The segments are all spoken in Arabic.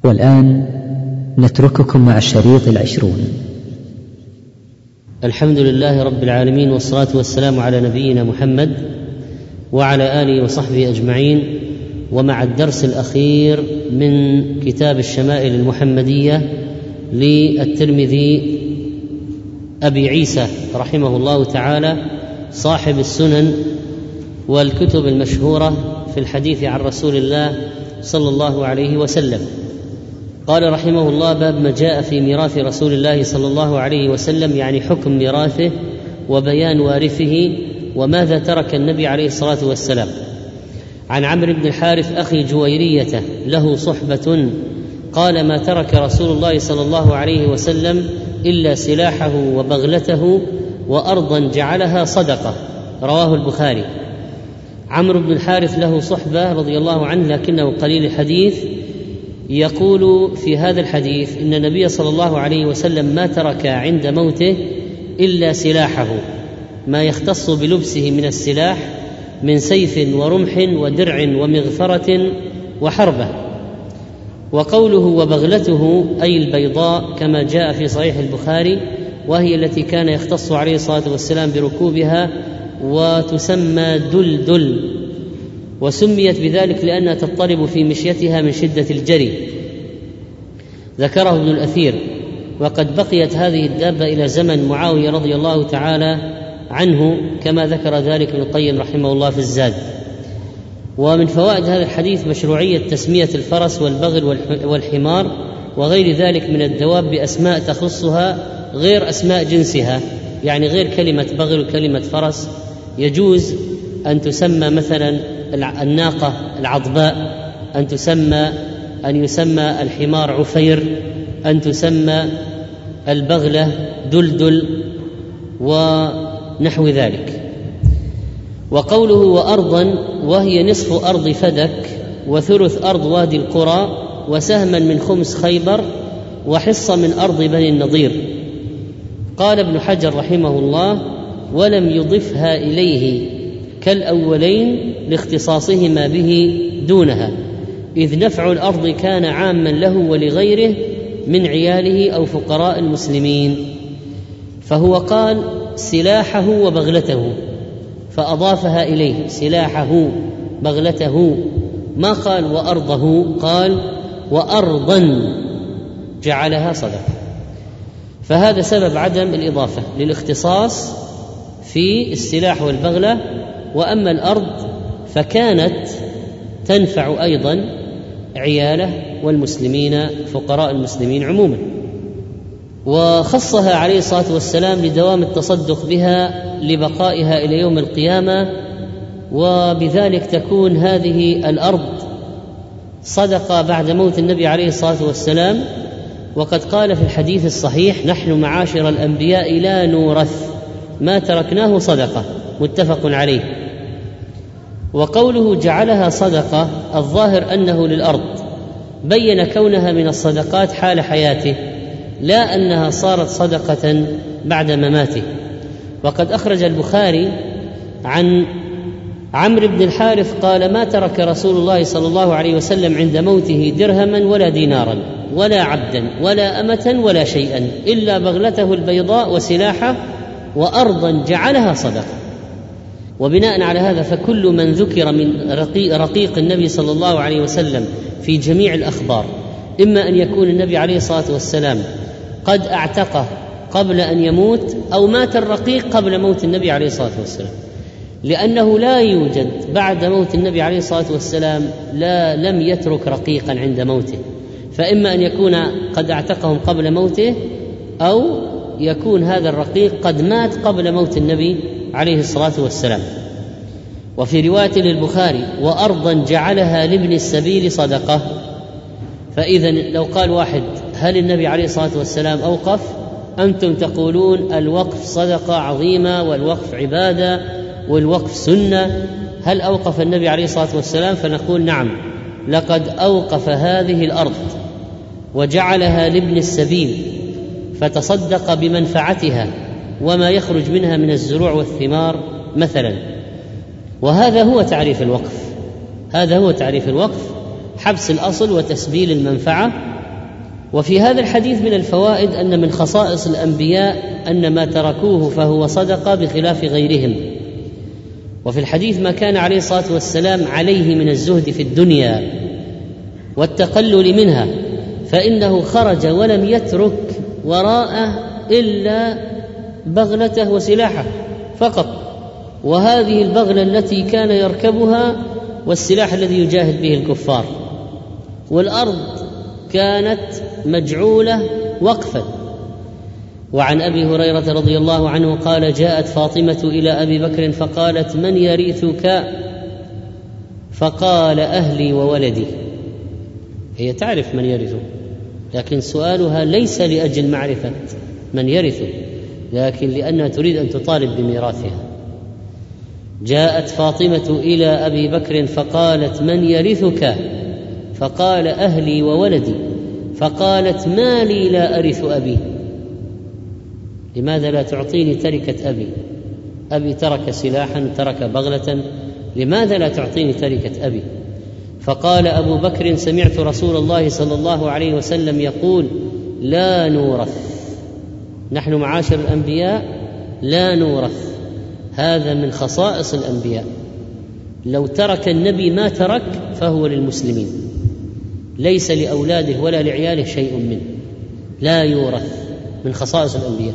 والآن نترككم مع الشريط 20. الحمد لله رب العالمين، والصلاة والسلام على نبينا محمد وعلى آله وصحبه أجمعين، ومع الدرس الأخير من كتاب الشمائل المحمدية للترمذي أبي عيسى رحمه الله تعالى، صاحب السنن والكتب المشهورة في الحديث عن رسول الله صلى الله عليه وسلم. قال رحمه الله: باب ما جاء في ميراث رسول الله صلى الله عليه وسلم، يعني حكم ميراثه وبيان وارثه وماذا ترك النبي عليه الصلاة والسلام. عن عمرو بن الحارث أخي جويرية له صحبة قال: ما ترك رسول الله صلى الله عليه وسلم إلا سلاحه وبغلته وأرضا جعلها صدقة، رواه البخاري. عمرو بن الحارث له صحبة رضي الله عنه، لكنه قليل الحديث. يقول في هذا الحديث إن النبي صلى الله عليه وسلم ما ترك عند موته إلا سلاحه، ما يختص بلبسه من السلاح من سيف ورمح ودرع ومغفرة وحربة. وقوله وبغلته أي البيضاء كما جاء في صحيح البخاري، وهي التي كان يختص عليه الصلاة والسلام بركوبها، وتسمى دلدل، وسميت بذلك لأنها تضطرب في مشيتها من شدة الجري، ذكره ابن الأثير. وقد بقيت هذه الدابة إلى زمن معاوية رضي الله تعالى عنه، كما ذكر ذلك ابن القيم رحمه الله في الزاد. ومن فوائد هذا الحديث مشروعية تسمية الفرس والبغل والحمار وغير ذلك من الدواب بأسماء تخصها غير أسماء جنسها، يعني غير كلمة بغل وكلمة فرس. يجوز أن تسمى مثلا الناقة العضباء، أن يسمى الحمار عفير، أن تسمى البغلة دلدل ونحو ذلك. وقوله وأرضا، وهي نصف أرض فدك وثلث أرض وادي القرى وسهما من خمس خيبر وحصة من أرض بني النضير. قال ابن حجر رحمه الله: ولم يضفها إليه كالأولين لاختصاصهما به دونها، إذ نفع الأرض كان عاما له ولغيره من عياله أو فقراء المسلمين. فهو قال سلاحه وبغلته فأضافها إليه، سلاحه بغلته، ما قال وأرضه، قال وأرضا جعلها صدقة. فهذا سبب عدم الإضافة للاختصاص في السلاح والبغلة. وأما الأرض فكانت تنفع أيضا عياله والمسلمين، فقراء المسلمين عموما. وخصها عليه الصلاة والسلام لدوام التصدق بها لبقائها إلى يوم القيامة، وبذلك تكون هذه الأرض صدقة بعد موت النبي عليه الصلاة والسلام. وقد قال في الحديث الصحيح: نحن معاشر الأنبياء لا نورث، ما تركناه صدقة، متفق عليه. وقوله جعلها صدقة، الظاهر أنه للأرض، بين كونها من الصدقات حال حياته، لا أنها صارت صدقة بعد مماته. وقد أخرج البخاري عن عمرو بن الحارث قال: ما ترك رسول الله صلى الله عليه وسلم عند موته درهما ولا دينارا ولا عبدا ولا أمة ولا شيئا إلا بغلته البيضاء وسلاحه وأرضا جعلها صدقة. وبناء على هذا فكل من ذكر من رقيق النبي صلى الله عليه وسلم في جميع الأخبار، إما أن يكون النبي عليه الصلاة والسلام قد اعتقه قبل أن يموت، أو مات الرقيق قبل موت النبي عليه الصلاة والسلام، لأنه لا يوجد بعد موت النبي عليه الصلاة والسلام لم يترك رقيقا عند موته، فإما أن يكون قد اعتقهم قبل موته، أو يكون هذا الرقيق قد مات قبل موت النبي عليه الصلاة والسلام. وفي رواية للبخاري: وأرضا جعلها لابن السبيل صدقة. فإذا لو قال واحد: هل النبي عليه الصلاة والسلام أوقف؟ أنتم تقولون الوقف صدقة عظيمة والوقف عبادة والوقف سنة، هل أوقف النبي عليه الصلاة والسلام؟ فنقول نعم، لقد أوقف هذه الأرض وجعلها لابن السبيل فتصدق بمنفعتها وما يخرج منها من الزروع والثمار مثلا. وهذا هو تعريف الوقف، هذا هو تعريف الوقف: حبس الأصل وتسبيل المنفعة وفي هذا الحديث من الفوائد أن من خصائص الأنبياء أن ما تركوه فهو صدقة بخلاف غيرهم. وفي الحديث ما كان عليه الصلاة والسلام عليه من الزهد في الدنيا والتقلل منها، فإنه خرج ولم يترك وراءه إلا بغلته وسلاحه فقط، وهذه البغلة التي كان يركبها والسلاح الذي يجاهد به الكفار، والأرض كانت مجعولة وقفا. وعن أبي هريرة رضي الله عنه قال: جاءت فاطمة إلى أبي بكر فقالت: من يرثك؟ فقال: أهلي وولدي. هي تعرف من يرثه، لكن سؤالها ليس لأجل معرفة من يرثه، لكن لأنها تريد أن تطالب بميراثها. جاءت فاطمة إلى أبي بكر فقالت: من يرثك؟ فقال: أهلي وولدي. فقالت: ما لي لا أرث أبي؟ لماذا لا تعطيني تركة أبي؟ أبي ترك سلاحا، ترك بغلة، لماذا لا تعطيني تركة أبي؟ فقال أبو بكر: سمعت رسول الله صلى الله عليه وسلم يقول: لا نورث، نحن معاشر الأنبياء لا نورث. هذا من خصائص الأنبياء، لو ترك النبي ما ترك فهو للمسلمين، ليس لأولاده ولا لعياله شيء منه، لا يورث، من خصائص الأنبياء.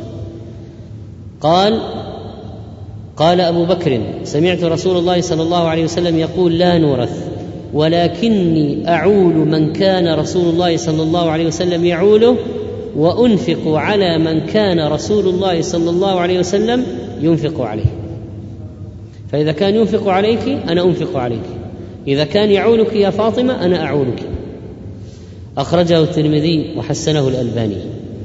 قال أبو بكر: سمعت رسول الله صلى الله عليه وسلم يقول: لا نورث، ولكني أعول من كان رسول الله صلى الله عليه وسلم يعوله، وأنفق على من كان رسول الله صلى الله عليه وسلم ينفق عليه. فإذا كان ينفق عليك أنا أنفق عليك، إذا كان يعولك يا فاطمة أنا أعولك. أخرجه الترمذي وحسنه الألباني.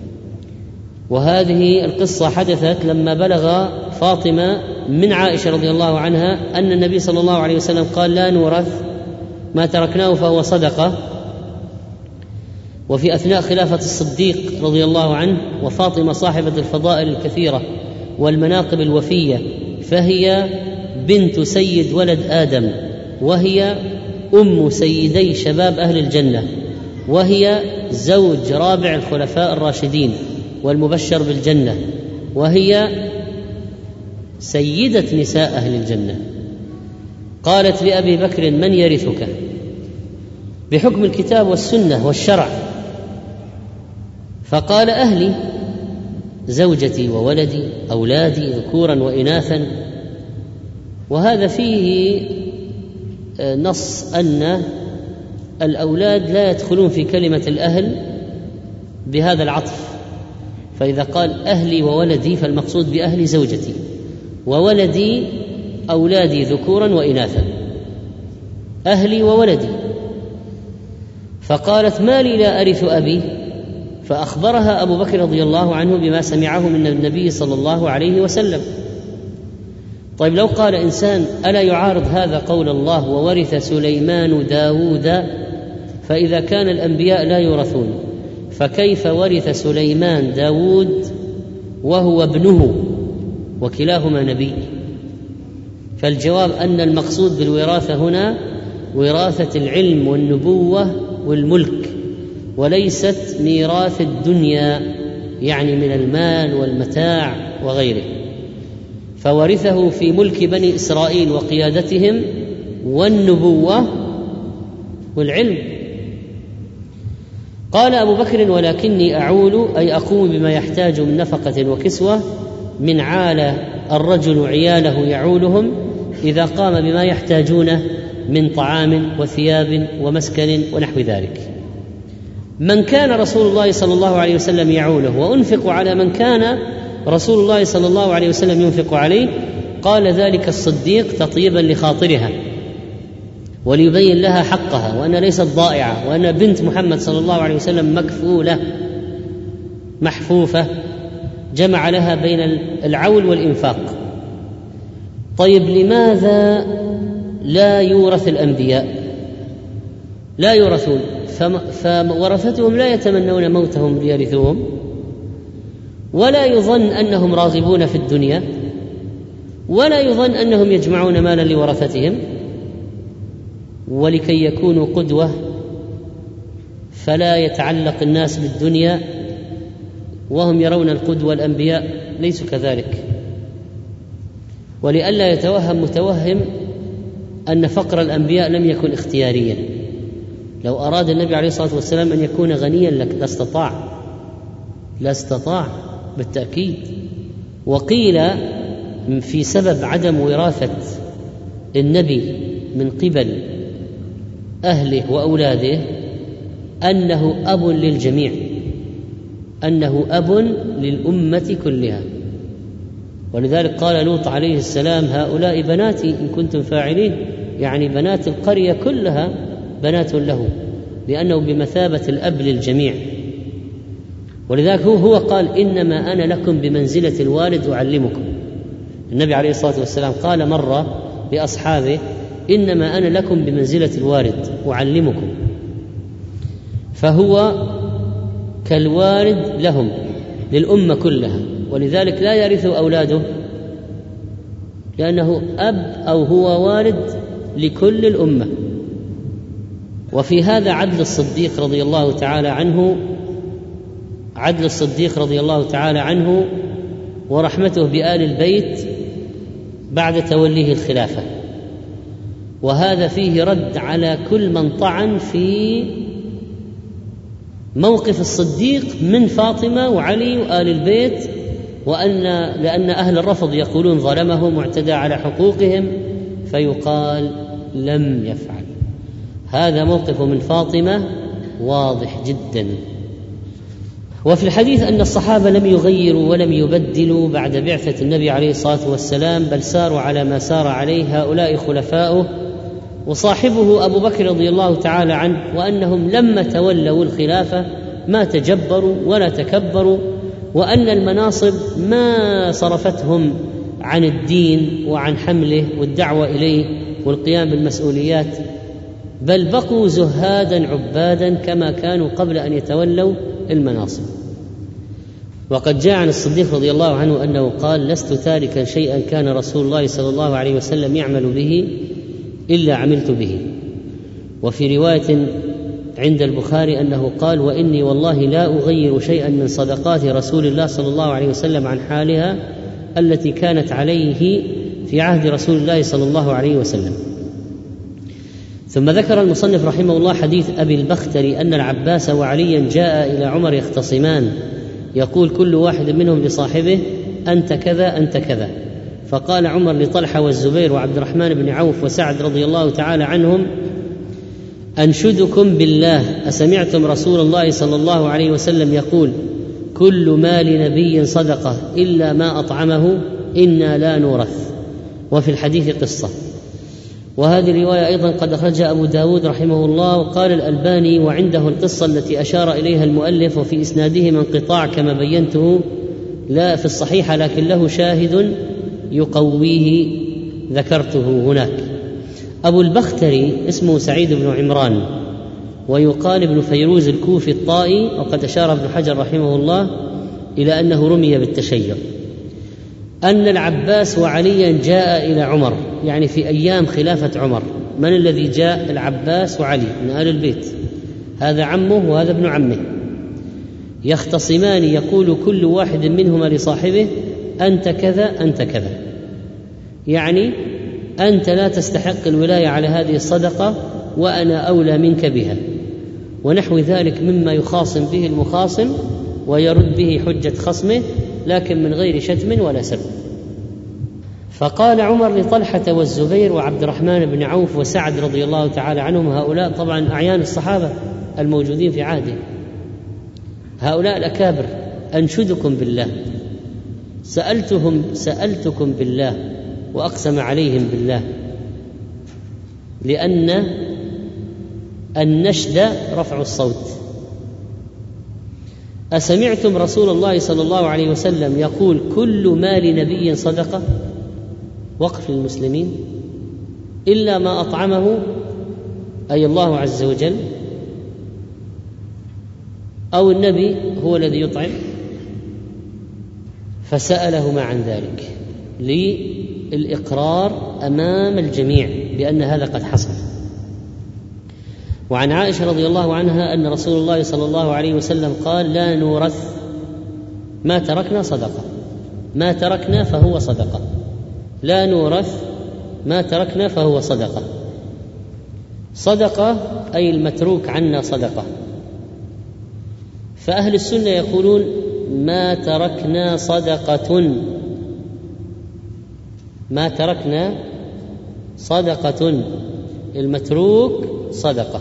وهذه القصة حدثت لما بلغ فاطمة من عائشة رضي الله عنها أن النبي صلى الله عليه وسلم قال: لا نورث، ما تركناه فهو صدقة. وفي أثناء خلافة الصديق رضي الله عنه، وفاطمة صاحبة الفضائل الكثيرة والمناقب الوفية، فهي بنت سيد ولد آدم، وهي أم سيدي شباب أهل الجنة، وهي زوج رابع الخلفاء الراشدين والمبشر بالجنة، وهي سيدة نساء أهل الجنة. قالت لأبي بكر: من يرثك؟ بحكم الكتاب والسنة والشرع. فقال: أهلي، زوجتي وولدي، أولادي ذكورا وإناثا. وهذا فيه نص أن الأولاد لا يدخلون في كلمة الأهل بهذا العطف، فإذا قال أهلي وولدي فالمقصود بأهلي زوجتي، وولدي أولادي ذكورا وإناثا، أهلي وولدي. فقالت: ما لي لا أرث أبي؟ فأخبرها أبو بكر رضي الله عنه بما سمعه من النبي صلى الله عليه وسلم. طيب لو قال إنسان: ألا يعارض هذا قول الله: وورث سليمان داود؟ فإذا كان الأنبياء لا يورثون، فكيف ورث سليمان داود وهو ابنه وكلاهما نبي؟ فالجواب أن المقصود بالوراثة هنا وراثة العلم والنبوة والملك، وليست ميراث الدنيا، يعني من المال والمتاع وغيره. فورثه في ملك بني إسرائيل وقيادتهم والنبوة والعلم. قال أبو بكر: ولكني أعول، أي أقوم بما يحتاج من نفقة وكسوة، من عال الرجل عياله يعولهم إذا قام بما يحتاجونه من طعام وثياب ومسكن ونحو ذلك. من كان رسول الله صلى الله عليه وسلم يعوله، وأنفق على من كان رسول الله صلى الله عليه وسلم ينفق عليه. قال ذلك الصديق تطيبا لخاطرها وليبين لها حقها، وأن ليست ضائعة، وأن بنت محمد صلى الله عليه وسلم مكفولة محفوفة، جمع لها بين العول والإنفاق. طيب لماذا لا يورث الأنبياء؟ لا يورثون، فورثتهم لا يتمنون موتهم ليرثوهم، ولا يظن أنهم راغبون في الدنيا، ولا يظن أنهم يجمعون مالا لورثتهم. ولكي يكونوا قدوة فلا يتعلق الناس بالدنيا وهم يرون القدوة الأنبياء ليسوا كذلك. ولئلا يتوهم متوهم أن فقر الأنبياء لم يكن اختياريا. لو أراد النبي عليه الصلاة والسلام أن يكون غنيا لا استطاع بالتأكيد. وقيل في سبب عدم وراثة النبي من قبل أهله وأولاده أنه أب للجميع، أنه أب للأمة كلها. ولذلك قال لوط عليه السلام: هؤلاء بناتي إن كنتم فاعلين، يعني بنات القرية كلها بنات له، لأنه بمثابة الأب للجميع. ولذلك هو قال: إنما أنا لكم بمنزلة الوالد أعلمكم. النبي عليه الصلاة والسلام قال مرة لأصحابه: إنما أنا لكم بمنزلة الوالد أعلمكم. فهو كالوالد لهم للأمة كلها، ولذلك لا يرث أولاده لأنه أب أو هو والد لكل الأمة. وفي هذا عدل الصديق رضي الله تعالى عنه ورحمته بآل البيت بعد توليه الخلافة. وهذا فيه رد على كل من طعن في موقف الصديق من فاطمة وعلي وآل البيت، لأن أهل الرفض يقولون ظلمهم واعتدى على حقوقهم، فيقال لم يفعل. هذا موقف من فاطمة واضح جدا. وفي الحديث أن الصحابة لم يغيروا ولم يبدلوا بعد بعثة النبي عليه الصلاة والسلام، بل ساروا على ما سار عليه هؤلاء خلفاؤه وصاحبه أبو بكر رضي الله تعالى عنه، وأنهم لما تولوا الخلافة ما تجبروا ولا تكبروا، وأن المناصب ما صرفتهم عن الدين وعن حمله والدعوة إليه والقيام بالمسؤوليات، بل بقوا زهادا عبادا كما كانوا قبل أن يتولوا المناصب. وقد جاء عن الصديق رضي الله عنه أنه قال: لست تاركا شيئا كان رسول الله صلى الله عليه وسلم يعمل به إلا عملت به. وفي رواية عند البخاري أنه قال: وإني والله لا أغير شيئا من صدقات رسول الله صلى الله عليه وسلم عن حالها التي كانت عليه في عهد رسول الله صلى الله عليه وسلم. ثم ذكر المصنف رحمه الله حديث أبي البختري أن العباس وعليا جاء إلى عمر يختصمان، يقول كل واحد منهم لصاحبه: أنت كذا أنت كذا. فقال عمر لطلحة والزبير وعبد الرحمن بن عوف وسعد رضي الله تعالى عنهم: أنشدكم بالله أسمعتم رسول الله صلى الله عليه وسلم يقول: كل مال نبي صدقة إلا ما أطعمه إنا لا نورث. وفي الحديث قصة. وهذه الرواية أيضا قد أخرجها أبو داود رحمه الله. وقال الألباني: وعنده القصة التي أشار إليها المؤلف، وفي إسناده انقطاع كما بينته لا في الصحيحة، لكن له شاهد يقويه ذكرته هناك. أبو البختري اسمه سعيد بن عمران، ويقال ابن فيروز الكوفي الطائي، وقد أشار ابن حجر رحمه الله إلى أنه رمي بالتشيع. أن العباس وعليا جاء إلى عمر، يعني في أيام خلافة عمر. من الذي جاء؟ العباس وعلي من آل البيت، هذا عمه وهذا ابن عمه، يختصمان، يقول كل واحد منهما لصاحبه: أنت كذا أنت كذا، يعني أنت لا تستحق الولاية على هذه الصدقة وأنا أولى منك بها، ونحو ذلك مما يخاصم به المخاصم ويرد به حجة خصمه، لكن من غير شتم ولا سب. فقال عمر لطلحة والزبير وعبد الرحمن بن عوف وسعد رضي الله تعالى عنهم، هؤلاء طبعا أعيان الصحابة الموجودين في عهده، هؤلاء الأكابر: أنشدكم بالله، سألتكم بالله، وأقسم عليهم بالله، لأن النشد رفع الصوت. أسمعتم رسول الله صلى الله عليه وسلم يقول: كل مال نبي صدقة، وقف للمسلمين، إلا ما أطعمه أي الله عز وجل، أو النبي هو الذي يطعم. فسألهما عن ذلك للإقرار أمام الجميع بأن هذا قد حصل. وعن عائشة رضي الله عنها أن رسول الله صلى الله عليه وسلم قال: لا نورث ما تركنا صدقة. ما تركنا فهو صدقة. لا نورث ما تركنا فهو صدقة. صدقة أي المتروك عنا صدقة. فأهل السنة يقولون: ما تركنا صدقة، ما تركنا صدقة، المتروك صدقة.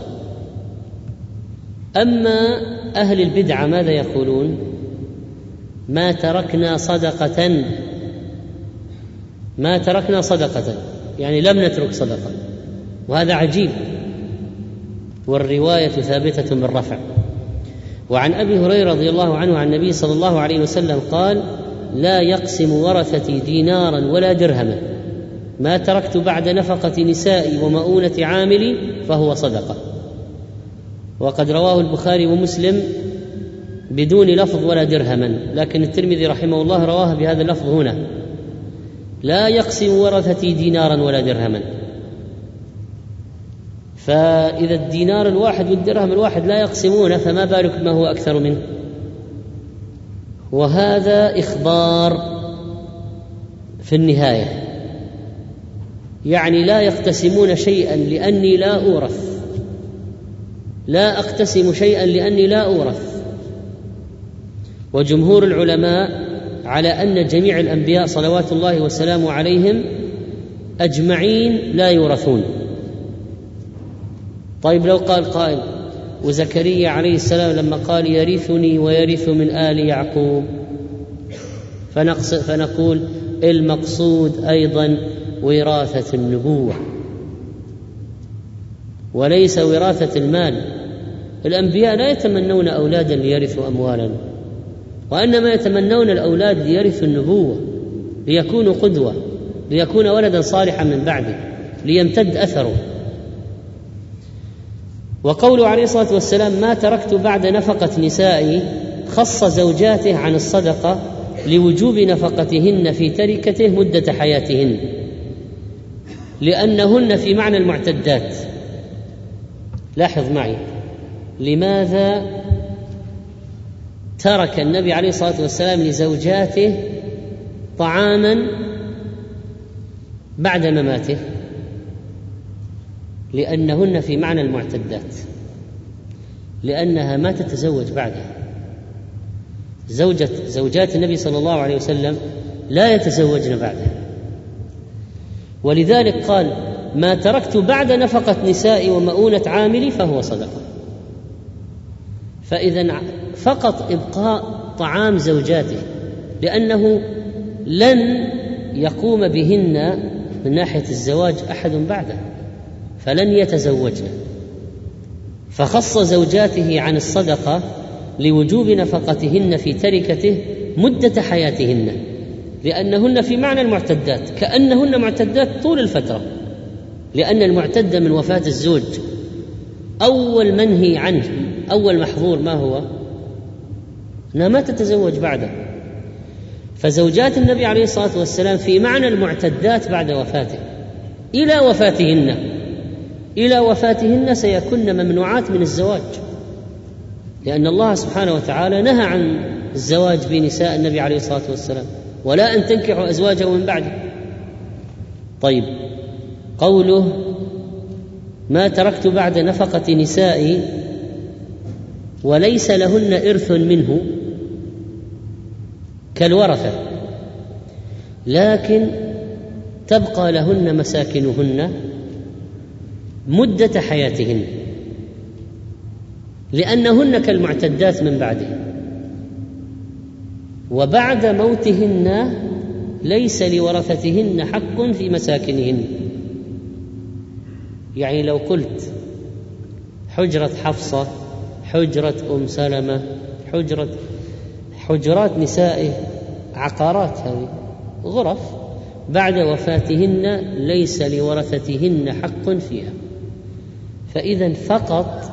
أما أهل البدعة ماذا يقولون؟ ما تركنا صدقة، ما تركنا صدقة، يعني لم نترك صدقة، وهذا عجيب، والرواية ثابتة بالرفع. وعن أبي هريرة رضي الله عنه عن النبي صلى الله عليه وسلم قال: لا يقسم ورثتي دينارا ولا درهما، ما تركت بعد نفقة نسائي ومؤونة عاملي فهو صدقة. وقد رواه البخاري ومسلم بدون لفظ ولا درهما، لكن الترمذي رحمه الله رواه بهذا اللفظ هنا: لا يقسم ورثتي دينارا ولا درهما. فإذا الدينار الواحد والدرهم الواحد لا يقسمونه، فما بالك ما هو أكثر منه. وهذا إخبار في النهاية، يعني لا يقتسمون شيئا لأني لا أورث، لا أقتسم شيئا لأني لا أورث. وجمهور العلماء على أن جميع الأنبياء صلوات الله وسلامه عليهم أجمعين لا يورثون. طيب لو قال قائل: وزكريا عليه السلام لما قال: يرثني ويرث من آل يعقوب، فنقول المقصود أيضا وراثة النبوة وليس وراثة المال. الأنبياء لا يتمنون أولادا ليرثوا أموالا، وإنما يتمنون الأولاد ليرثوا النبوة، ليكونوا قدوة، ليكون ولدا صالحا من بعده، ليمتد أثره. وقوله عليه الصلاة والسلام: ما تركت بعد نفقة نسائي، خص زوجاته عن الصدقة لوجوب نفقتهن في تركته مدة حياتهن، لأنهن في معنى المعتدات. لاحظ معي، لماذا ترك النبي عليه الصلاة والسلام لزوجاته طعاما بعد مماته؟ لأنهن في معنى المعتدات، لأنها ما تتزوج بعده. زوجات النبي صلى الله عليه وسلم لا يتزوجن بعده، ولذلك قال: ما تركت بعد نفقة نسائي ومؤونة عاملي فهو صدقة. فإذا فقط إبقاء طعام زوجاته، لأنه لن يقوم بهن من ناحية الزواج أحد بعده، فلن يتزوجن، فخص زوجاته عن الصدقة لوجوب نفقتهن في تركته مدة حياتهن، لأنهن في معنى المعتدات، كأنهن معتدات طول الفترة. لأن المعتدة من وفاة الزوج أول منهي عنه، أول محظور ما هو؟ أنها ما تتزوج بعده. فزوجات النبي عليه الصلاة والسلام في معنى المعتدات بعد وفاته إلى وفاتهن سيكون ممنوعات من الزواج، لأن الله سبحانه وتعالى نهى عن الزواج بنساء النبي عليه الصلاة والسلام: ولا أن تنكحوا أزواجه من بعده. طيب، قوله: ما تركت بعد نفقة نسائي وليس لهن إرث منه كالورثة، لكن تبقى لهن مساكنهن مدة حياتهن، لأنهن كالمعتدات من بعده، وبعد موتهن ليس لورثتهن حق في مساكنهن. يعني لو قلت حجرة حفصة، حجرة أم سلمة، حجرات نسائه، عقارات، هذه غرف، بعد وفاتهن ليس لورثتهن حق فيها، فإذن فقط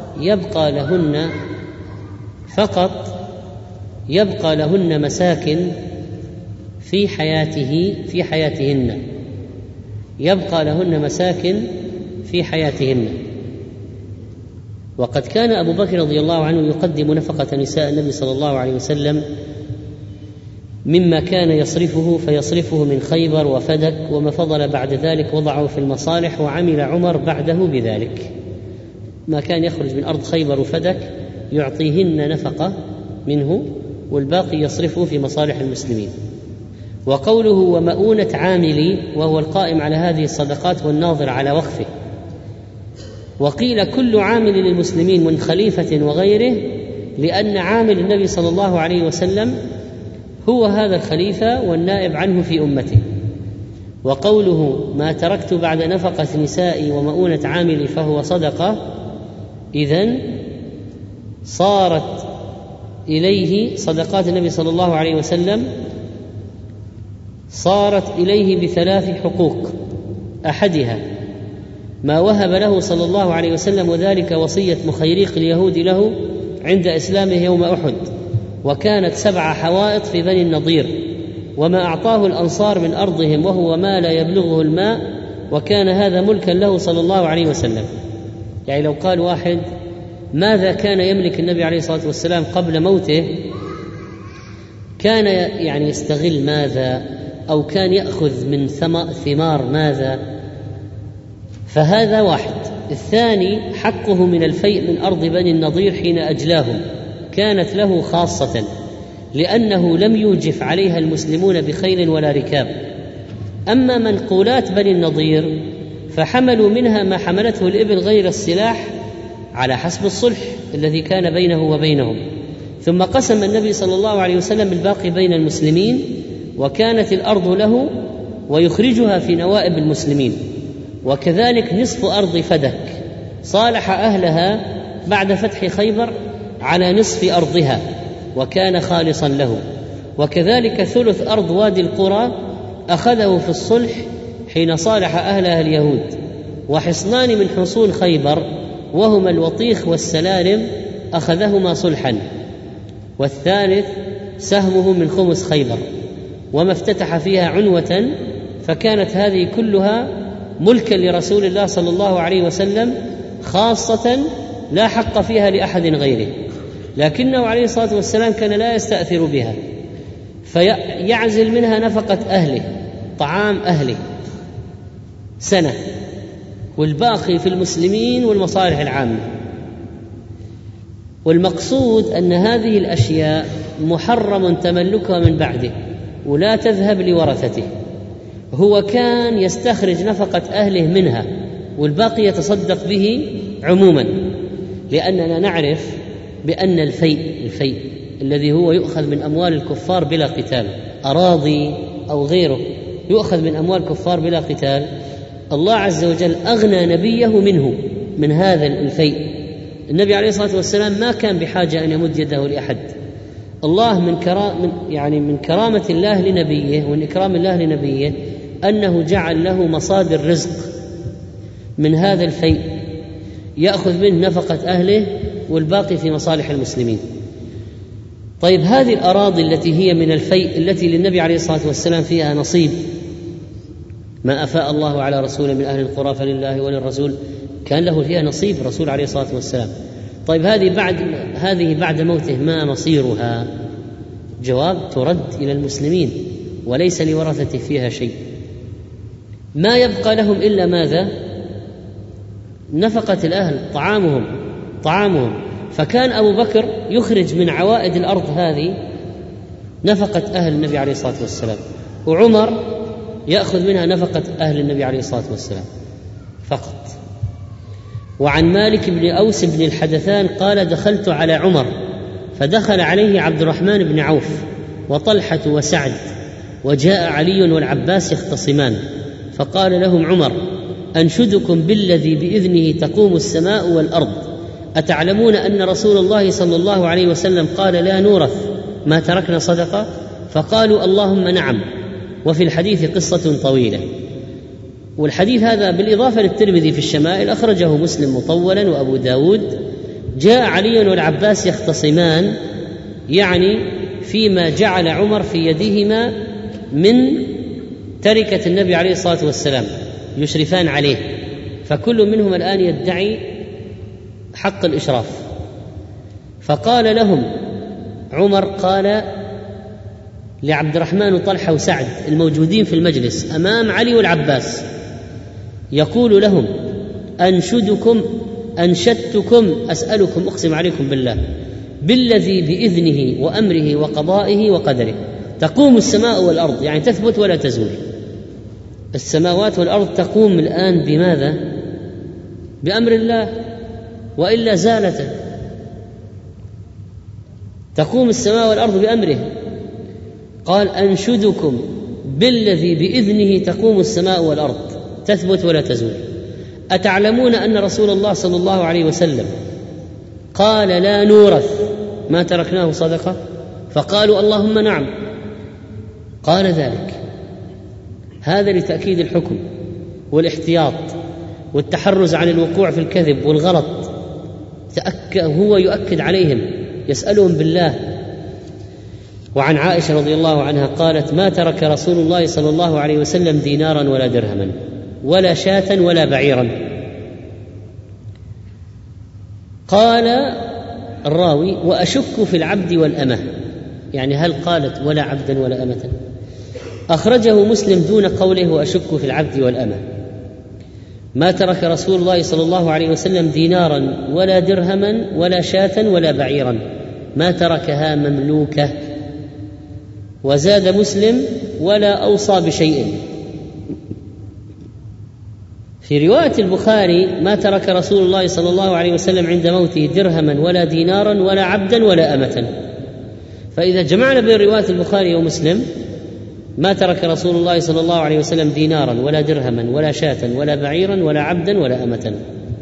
يبقى لهن مساكن في حياتهن، يبقى لهن مساكن في حياتهن. وقد كان أبو بكر رضي الله عنه يقدم نفقة نساء النبي صلى الله عليه وسلم مما كان يصرفه فيصرفه من خيبر وفدك، وما فضل بعد ذلك وضعه في المصالح، وعمل عمر بعده بذلك. ما كان يخرج من أرض خيبر وفدك يعطيهن نفقة منه، والباقي يصرفه في مصالح المسلمين. وقوله ومؤونة عاملي، وهو القائم على هذه الصدقات والناظر على وقفه. وقيل كل عامل للمسلمين من خليفة وغيره، لأن عامل النبي صلى الله عليه وسلم هو هذا الخليفة والنائب عنه في أمته. وقوله ما تركت بعد نفقة نسائي ومؤونة عاملي فهو صدقة، إذن صارت إليه صدقات النبي صلى الله عليه وسلم صارت إليه بثلاث حقوق: أحدها ما وهب له صلى الله عليه وسلم، وذلك وصية مخيريق اليهود له عند إسلامه يوم أحد، وكانت 7 حوائط في بني النضير، وما أعطاه الأنصار من أرضهم وهو ما لا يبلغه الماء، وكان هذا ملكا له صلى الله عليه وسلم. يعني لو قال واحد ماذا كان يملك النبي عليه الصلاة والسلام قبل موته، كان يعني يستغل ماذا، أو كان يأخذ من ثمار ماذا، فهذا واحد. الثاني حقه من الفيء من أرض بني النضير حين أجلاهم، كانت له خاصة، لأنه لم يوجف عليها المسلمون بخيل ولا ركاب. أما منقولات بني النضير فحملوا منها ما حملته الإبل غير السلاح على حسب الصلح الذي كان بينه وبينهم، ثم قسم النبي صلى الله عليه وسلم الباقي بين المسلمين، وكانت الأرض له ويخرجها في نوائب المسلمين. وكذلك نصف أرض فدك صالح أهلها بعد فتح خيبر على نصف أرضها، وكان خالصا له. وكذلك ثلث أرض وادي القرى أخذه في الصلح حين صالح أهلها اليهود. وحصنان من حصون خيبر وهما الوطيخ والسلالم أخذهما صلحا، والثالث سهمه من خمس خيبر، وما افتتح فيها عنوة، فكانت هذه كلها ملكا لرسول الله صلى الله عليه وسلم خاصة، لا حق فيها لأحد غيره، لكنه عليه الصلاة والسلام كان لا يستأثر بها، فيعزل منها نفقة أهله، طعام أهله سنة، والباقي في المسلمين والمصالح العامة. والمقصود أن هذه الأشياء محرم تملكها من بعده، ولا تذهب لورثته. هو كان يستخرج نفقة أهله منها، والباقي يتصدق به عموما، لأننا نعرف بأن الفيء الذي هو يؤخذ من أموال الكفار بلا قتال، أراضي أو غيره يؤخذ من أموال الكفار بلا قتال، الله عز وجل أغنى نبيه منه، من هذا الفيء. النبي عليه الصلاة والسلام ما كان بحاجة أن يمد يده لأحد. الله من كرامة الله لنبيه ومن إكرام الله لنبيه أنه جعل له مصادر رزق من هذا الفيء يأخذ منه نفقة أهله، والباقي في مصالح المسلمين. طيب، هذه الأراضي التي هي من الفيء التي للنبي عليه الصلاة والسلام فيها نصيب، ما أفاء الله على رسول من أهل القرى فلله وللرسول، كان له فيها نصيب الرسول عليه الصلاة والسلام. طيب، هذه بعد موته ما مصيرها؟ جواب: ترد إلى المسلمين وليس لورثته فيها شيء. ما يبقى لهم إلا ماذا؟ نفقة الأهل، طعامهم. فكان أبو بكر يخرج من عوائد الأرض هذه نفقة أهل النبي عليه الصلاة والسلام، وعمر يأخذ منها نفقة أهل النبي عليه الصلاة والسلام فقط. وعن مالك بن أوس بن الحدثان قال: دخلت على عمر، فدخل عليه عبد الرحمن بن عوف وطلحة وسعد، وجاء علي والعباس يختصمان، فقال لهم عمر: أنشدكم بالذي بإذنه تقوم السماء والأرض، أتعلمون أن رسول الله صلى الله عليه وسلم قال: لا نورث ما تركنا صدقة؟ فقالوا: اللهم نعم. وفي الحديث قصة طويلة، والحديث هذا بالإضافة للترمذي في الشمائل أخرجه مسلم مطولا وأبو داود. جاء علي والعباس يختصمان، يعني فيما جعل عمر في يدهما من تركة النبي عليه الصلاة والسلام، يشرفان عليه، فكل منهم الآن يدعي حق الإشراف. فقال لهم عمر، قال لعبد الرحمن وطلحة وسعد الموجودين في المجلس أمام علي والعباس، يقول لهم: أنشدتكم أسألكم أقسم عليكم بالله بالذي بإذنه وأمره وقضائه وقدره تقوم السماء والأرض، يعني تثبت ولا تزول. السماوات والأرض تقوم الآن بماذا؟ بأمر الله، وإلا زالتا. تقوم السماء والأرض بأمره. قال: أنشدكم بالذي بإذنه تقوم السماء والأرض تثبت ولا تزول. أتعلمون أن رسول الله صلى الله عليه وسلم قال: لا نورث ما تركناه صدقة؟ فقالوا: اللهم نعم. قال ذلك، هذا لتأكيد الحكم والاحتياط والتحرز عن الوقوع في الكذب والغلط. هو يؤكد عليهم، يسألهم بالله. وعن عائشة رضي الله عنها قالت: ما ترك رسول الله صلى الله عليه وسلم دينارا ولا درهما ولا شاة ولا بعيرا. قال الراوي: وأشك في العبد والأمة، يعني هل قالت ولا عبدا ولا أمة؟ أخرجه مسلم دون قوله وأشك في العبد والأمة. ما ترك رسول الله صلى الله عليه وسلم دينارا ولا درهما ولا شاة ولا بعيرا، ما تركها مملوكة. وزاد مسلم: ولا أوصى بشيء. في رواية البخاري: ما ترك رسول الله صلى الله عليه وسلم عند موته درهما ولا دينارا ولا عبدا ولا أمة. فإذا جمعنا بين رواية البخاري ومسلم: ما ترك رسول الله صلى الله عليه وسلم دينارا ولا درهما ولا شاة ولا بعيرا ولا عبدا ولا أمة.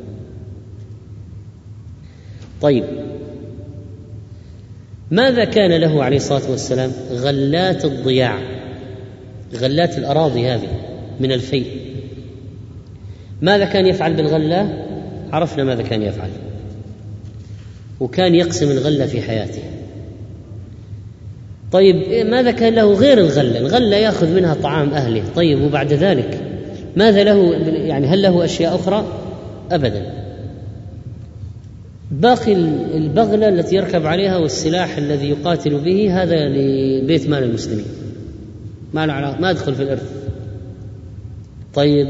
طيب، ماذا كان له عليه الصلاة والسلام؟ غلات الضياع، غلات الأراضي هذه من الفيء. ماذا كان يفعل بالغلة؟ عرفنا ماذا كان يفعل، وكان يقسم الغلة في حياته. طيب، ماذا كان له غير الغلة؟ الغلة يأخذ منها طعام أهله. طيب، وبعد ذلك ماذا له؟ يعني هل له أشياء أخرى؟ أبدا. باقي البغلة التي يركب عليها والسلاح الذي يقاتل به هذا لبيت مال المسلمين، ما أدخل في الإرث. طيب،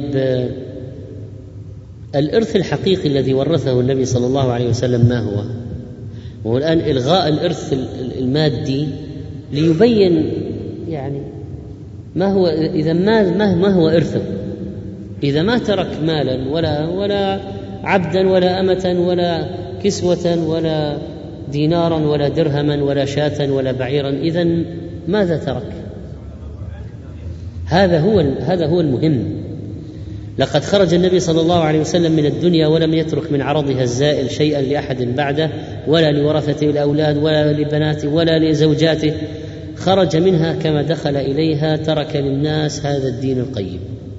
الإرث الحقيقي الذي ورثه النبي صلى الله عليه وسلم ما هو؟ وهو الآن إلغاء الإرث المادي ليبين يعني ما هو. إذا ما هو إرثه؟ إذا ما ترك مالا ولا عبدا ولا أمة ولا كسوة ولا دينارا ولا درهما ولا شاة ولا بعيرا، إذن ماذا ترك؟ هذا هو المهم. لقد خرج النبي صلى الله عليه وسلم من الدنيا ولم يترك من عرضها الزائل شيئا لأحد بعده، ولا لورثته الأولاد ولا لبناته ولا لزوجاته. خرج منها كما دخل إليها. ترك للناس هذا الدين القيم،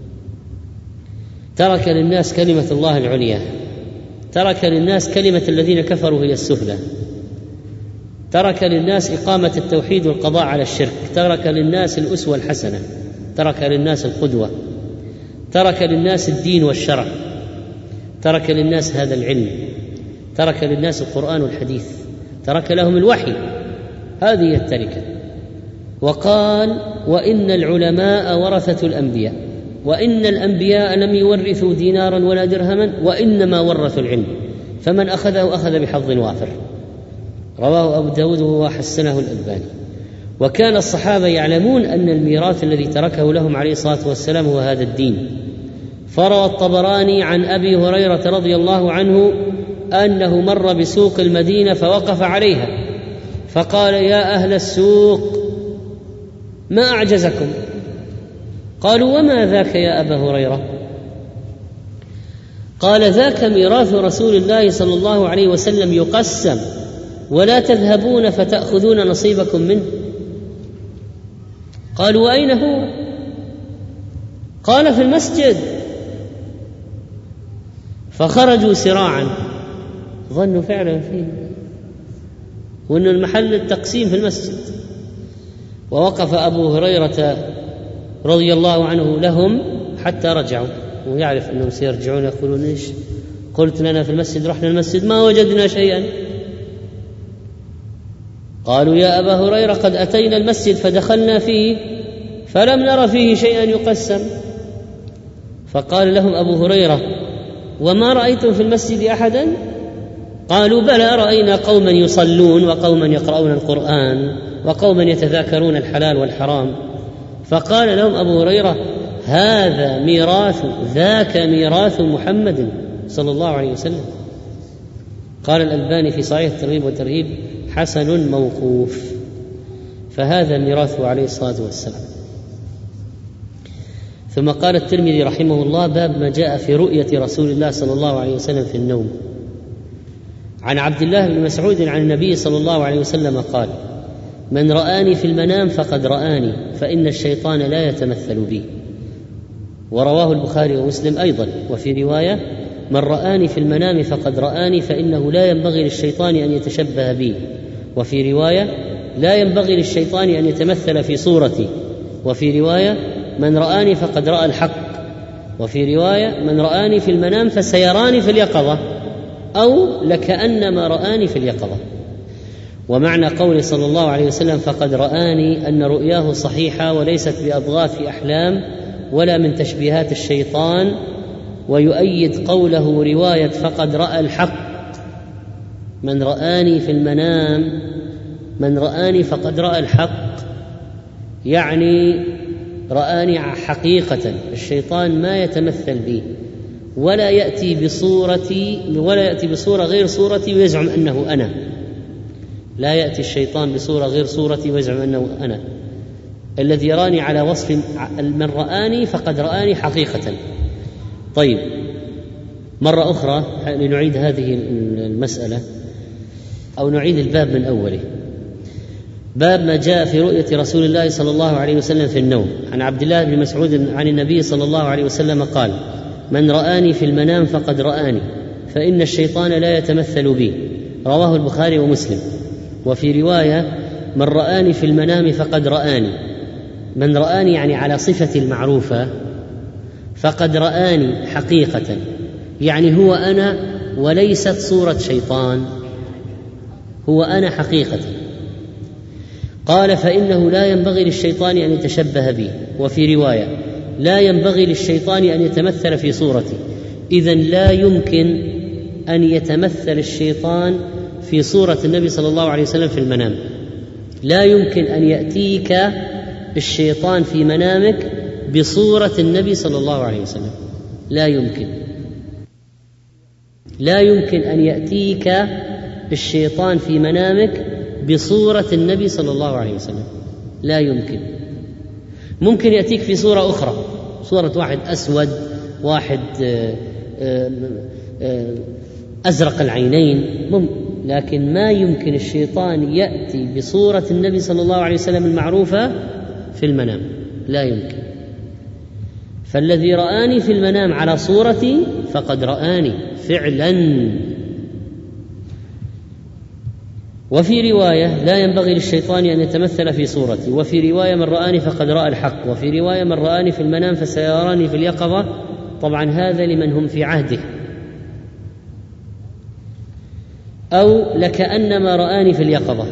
ترك للناس كلمة الله العليا، ترك للناس كلمة الذين كفروا هي السفلى، ترك للناس إقامة التوحيد والقضاء على الشرك، ترك للناس الأسوة الحسنة، ترك للناس القدوة، ترك للناس الدين والشرع، ترك للناس هذا العلم، ترك للناس القرآن والحديث، ترك لهم الوحي. هذه التركة. وقال: وإن العلماء ورثة الأنبياء، وإن الأنبياء لم يورثوا دينارا ولا درهما، وإنما ورثوا العلم، فمن أخذه أخذ بحظ وافر. رواه أبو داود وحسنه الألباني. وكان الصحابة يعلمون أن الميراث الذي تركه لهم عليه الصلاة والسلام هو هذا الدين. فروى الطبراني عن أبي هريرة رضي الله عنه أنه مر بسوق المدينة فوقف عليها فقال: يا أهل السوق، ما أعجزكم؟ قالوا: وما ذاك يا أبا هريرة؟ قال: ذاك ميراث رسول الله صلى الله عليه وسلم يقسم، ولا تذهبون فتأخذون نصيبكم منه. قالوا: وأين هو؟ قال: في المسجد. فخرجوا سراعا، ظنوا فعلا فيه وأن المحل التقسيم في المسجد. ووقف أبو هريرة رضي الله عنه لهم حتى رجعوا، ويعرف أنهم سيرجعون يقولون: إيش قلت لنا في المسجد، رحنا المسجد ما وجدنا شيئا. قالوا يا أبا هريرة قد أتينا المسجد فدخلنا فيه فلم نر فيه شيئا يقسم. فقال لهم أبو هريرة وما رأيتم في المسجد أحدا؟ قالوا بلى رأينا قوما يصلون وقوما يقرؤون القرآن وقوما يتذاكرون الحلال والحرام. فقال لهم أبو هريرة هذا ميراث ذاك ميراث محمد صلى الله عليه وسلم. قال الألباني في صحيح الترغيب والترهيب حسن موقوف، فهذا ميراثه عليه الصلاة والسلام. ثم قال الترمذي رحمه الله باب ما جاء في رؤية رسول الله صلى الله عليه وسلم في النوم. عن عبد الله بن مسعود عن النبي صلى الله عليه وسلم قال من رآني في المنام فقد رآني فإن الشيطان لا يتمثل بي. ورواه البخاري ومسلم أيضا. وفي رواية من رآني في المنام فقد رآني فإنه لا ينبغي للشيطان أن يتشبه بي. وفي رواية لا ينبغي للشيطان أن يتمثل في صورتي. وفي رواية من رآني فقد رأى الحق. وفي رواية من رآني في المنام فسيراني في اليقظة أو لكأنما رآني في اليقظة. ومعنى قول صلى الله عليه وسلم فقد رآني أن رؤياه صحيحة وليست بأضغاث أحلام ولا من تشبيهات الشيطان. ويؤيد قوله رواية فقد رأى الحق من رآني في المنام من رآني فقد رأى الحق، يعني رآني حقيقة. الشيطان ما يتمثل بي ولا يأتي بصورة غير صورتي ويزعم أنه أنا. لا يأتي الشيطان بصورة غير صورتي ويزعم أنه أنا. الذي يراني على وصف من رآني فقد رآني حقيقة. طيب، مرة أخرى لنعيد هذه المسألة أو نعيد الباب من أوله. باب ما جاء في رؤية رسول الله صلى الله عليه وسلم في النوم. عن عبد الله بن مسعود عن النبي صلى الله عليه وسلم قال من رآني في المنام فقد رآني فإن الشيطان لا يتمثل بي. رواه البخاري ومسلم. وفي رواية من رآني في المنام فقد رآني. من رآني يعني على صفة المعروفة، فقد رآني حقيقة، يعني هو أنا وليست صورة شيطان، هو أنا حقيقة. قال فإنه لا ينبغي للشيطان أن يتشبه بي. وفي رواية لا ينبغي للشيطان أن يتمثل في صورتي. إذن لا يمكن أن يتمثل الشيطان في صورة النبي صلى الله عليه وسلم في المنام. لا يمكن أن يأتيك الشيطان في منامك بصورة النبي صلى الله عليه وسلم. لا يمكن أن يأتيك الشيطان في منامك بصورة النبي صلى الله عليه وسلم. لا يمكن. ممكن يأتيك في صورة أخرى، صورة واحد أسود، واحد أزرق العينين، لكن ما يمكن الشيطان يأتي بصورة النبي صلى الله عليه وسلم المعروفة في المنام. لا يمكن. فالذي رآني في المنام على صورتي فقد رآني فعلا. وفي رواية لا ينبغي للشيطان أن يتمثل في صورتي. وفي رواية من رآني فقد رأى الحق. وفي رواية من رآني في المنام فسيراني في اليقظة. طبعا هذا لمن هم في عهده. أو لكأنما رآني في اليقظة.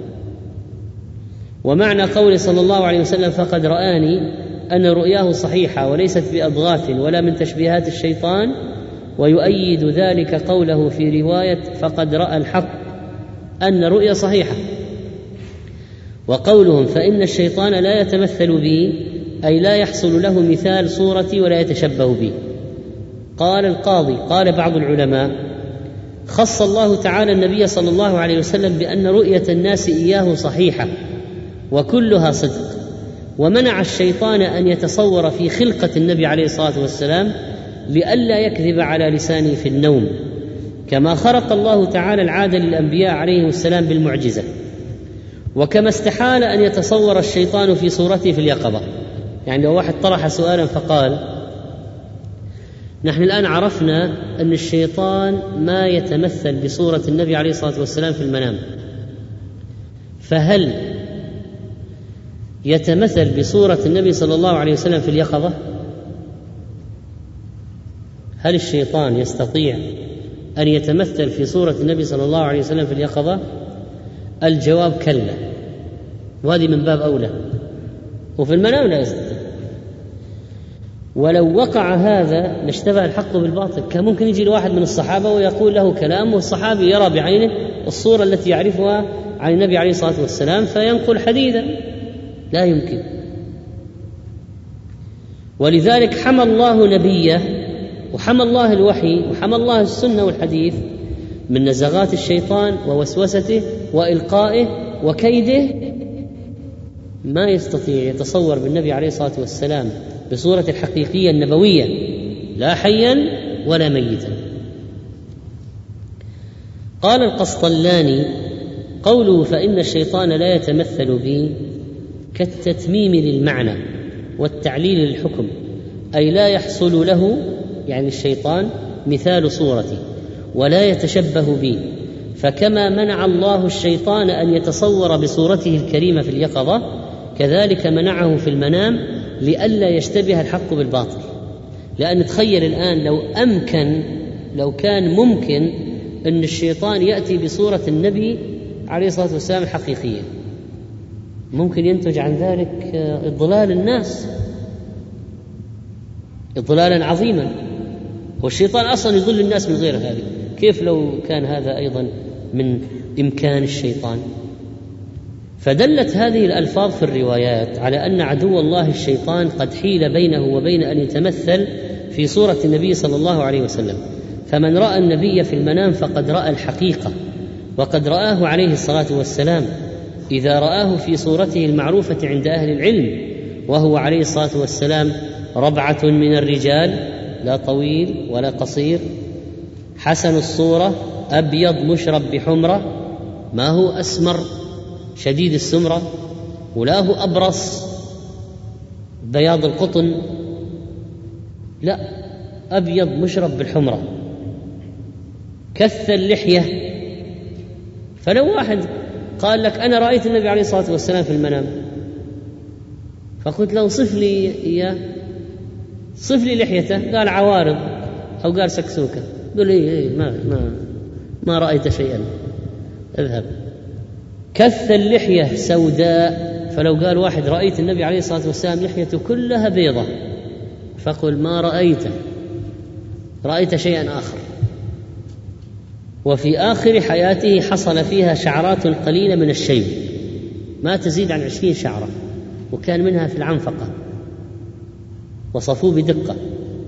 ومعنى قول صلى الله عليه وسلم فقد رآني أن رؤياه صحيحة وليست بأضغاث ولا من تشبيهات الشيطان. ويؤيد ذلك قوله في رواية فقد رأى الحق أن رؤيا صحيحة. وقولهم فإن الشيطان لا يتمثل بي أي لا يحصل له مثال صورتي ولا يتشبه بي. قال القاضي قال بعض العلماء خص الله تعالى النبي صلى الله عليه وسلم بأن رؤية الناس إياه صحيحة وكلها صدق، ومنع الشيطان أن يتصور في خلقة النبي عليه الصلاة والسلام لئلا يكذب على لسانه في النوم، كما خرق الله تعالى العادة للأنبياء عليهم السلام بالمعجزة، وكما استحال أن يتصور الشيطان في صورته في اليقظة. يعني لو واحد طرح سؤالا فقال نحن الآن عرفنا أن الشيطان ما يتمثل بصورة النبي عليه الصلاة والسلام في المنام، فهل يتمثل بصورة النبي صلى الله عليه وسلم في اليقظة؟ هل الشيطان يستطيع أن يتمثل في صورة النبي صلى الله عليه وسلم في اليقظة؟ الجواب كلا، وهذه من باب أولى، وفي المنام لا يستطيع. ولو وقع هذا لاشتبه الحق بالباطل. كان ممكن يجي لواحد من الصحابة ويقول له كلام والصحابي يرى بعينه الصورة التي يعرفها عن النبي عليه الصلاة والسلام فينقل حديثا، لا يمكن. ولذلك حمى الله نبيه وحمى الله الوحي وحمى الله السنة والحديث من نزغات الشيطان ووسوسته وإلقائه وكيده. ما يستطيع يتصور بالنبي عليه الصلاة والسلام بصورة الحقيقية النبوية، لا حيا ولا ميتا. قال القسطلاني: قوله فإن الشيطان لا يتمثل به كالتتميم للمعنى والتعليل للحكم، أي لا يحصل له، يعني الشيطان، مثال صورته ولا يتشبه به. فكما منع الله الشيطان أن يتصور بصورته الكريمة في اليقظة، كذلك منعه في المنام لئلا يشتبه الحق بالباطل. لأن تخيل الآن لو كان ممكن أن الشيطان يأتي بصورة النبي عليه الصلاة والسلام الحقيقية، ممكن ينتج عن ذلك إضلال الناس إضلالا عظيما، والشيطان أصلا يضل الناس من غير هذا. كيف لو كان هذا أيضا من إمكان الشيطان؟ فدلت هذه الألفاظ في الروايات على أن عدو الله الشيطان قد حيل بينه وبين أن يتمثل في صورة النبي صلى الله عليه وسلم. فمن رأى النبي في المنام فقد رأى الحقيقة، وقد رآه عليه الصلاة والسلام إذا رآه في صورته المعروفة عند أهل العلم، وهو عليه الصلاة والسلام ربعة من الرجال، لا طويل ولا قصير، حسن الصورة، أبيض مشرب بحمرة، ما هو أسمر شديد السمرة، ولا هو أبرص بياض القطن، لا، أبيض مشرب بالحمرة، كث اللحية. فلو واحد قال لك أنا رأيت النبي عليه الصلاة والسلام في المنام، فقلت له صف لي إياه، صف لي لحيته، قال عوارض أو قال سكسوكة، قل إيه ما رأيت شيئا، اذهب. كث اللحية سوداء، فلو قال واحد رأيت النبي عليه الصلاة والسلام لحيته كلها بيضة، فقل ما رأيت شيئا آخر. وفي آخر حياته حصل فيها شعرات قليلة من الشيب ما تزيد عن 20 شعرة، وكان منها في العنفقة، وصفوه بدقة.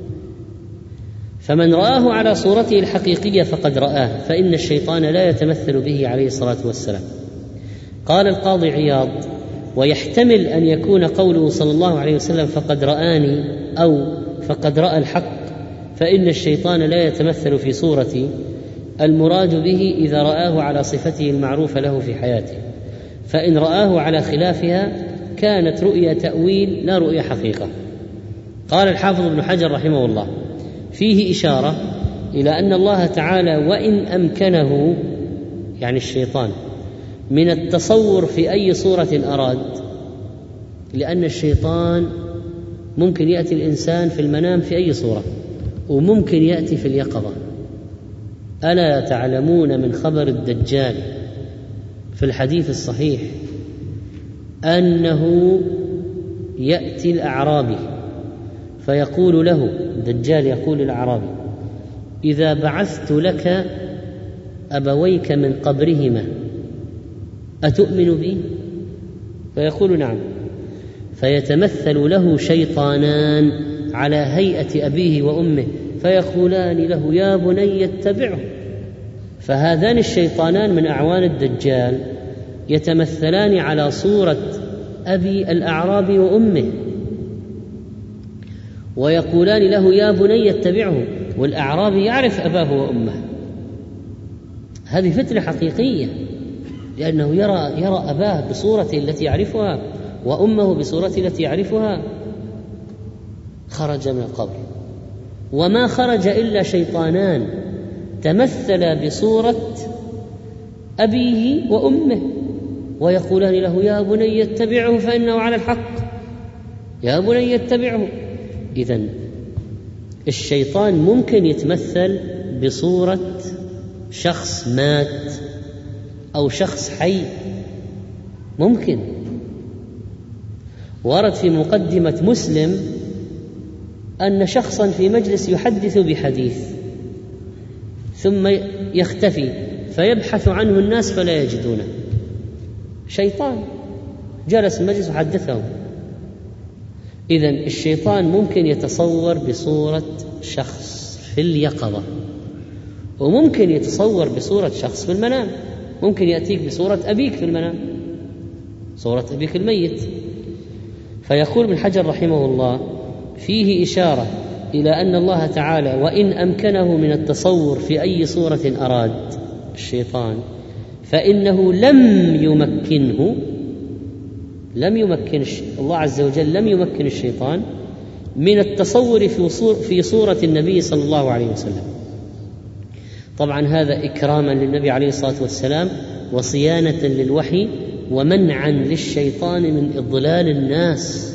فمن رآه على صورته الحقيقية فقد رآه، فإن الشيطان لا يتمثل به عليه الصلاة والسلام. قال القاضي عياض: ويحتمل أن يكون قوله صلى الله عليه وسلم فقد رآني أو فقد رأى الحق، فإن الشيطان لا يتمثل في صورتي، المراد به إذا رآه على صفته المعروفة له في حياته، فإن رآه على خلافها كانت رؤيا تأويل لا رؤيا حقيقة. قال الحافظ ابن حجر رحمه الله: فيه إشارة إلى أن الله تعالى وإن أمكنه، يعني الشيطان، من التصور في أي صورة أراد، لأن الشيطان ممكن يأتي الإنسان في المنام في أي صورة، وممكن يأتي في اليقظة. ألا تعلمون من خبر الدجال في الحديث الصحيح أنه يأتي الأعرابي فيقول له، الدجال يقول الأعرابي: إذا بعثت لك أبويك من قبرهما أتؤمن بي؟ فيقول نعم. فيتمثل له شيطانان على هيئة أبيه وأمه فيقولان له: يا بني اتبعه. فهذان الشيطانان من أعوان الدجال يتمثلان على صورة أبي الأعرابي وأمه، ويقولان له: يا بني اتبعه، والأعرابي يعرف أباه وأمه. هذه فتنة حقيقية، لأنه يرى أباه بصورته التي يعرفها وأمه بصورته التي يعرفها. خرج من القبر، وما خرج إلا شيطانان تمثل بصورة أبيه وأمه، ويقولان له: يا بني اتبعه فإنه على الحق، يا بني اتبعه. إذن الشيطان ممكن يتمثل بصورة شخص مات أو شخص حي، ممكن. ورد في مقدمة مسلم أن شخصا في مجلس يحدث بحديث ثم يختفي فيبحث عنه الناس فلا يجدونه، شيطان جلس المجلس وحدثهم. إذن الشيطان ممكن يتصور بصورة شخص في اليقظة، وممكن يتصور بصورة شخص في المنام. ممكن يأتيك بصورة أبيك في المنام، صورة أبيك الميت. فيقول ابن حجر رحمه الله: فيه إشارة إلى أن الله تعالى وإن أمكنه من التصور في أي صورة أراد الشيطان، فإنه لم يمكن الله عز وجل لم يمكن الشيطان من التصور في صورة النبي صلى الله عليه وسلم. طبعا هذا إكراما للنبي عليه الصلاة والسلام وصيانة للوحي ومنعا للشيطان من إضلال الناس.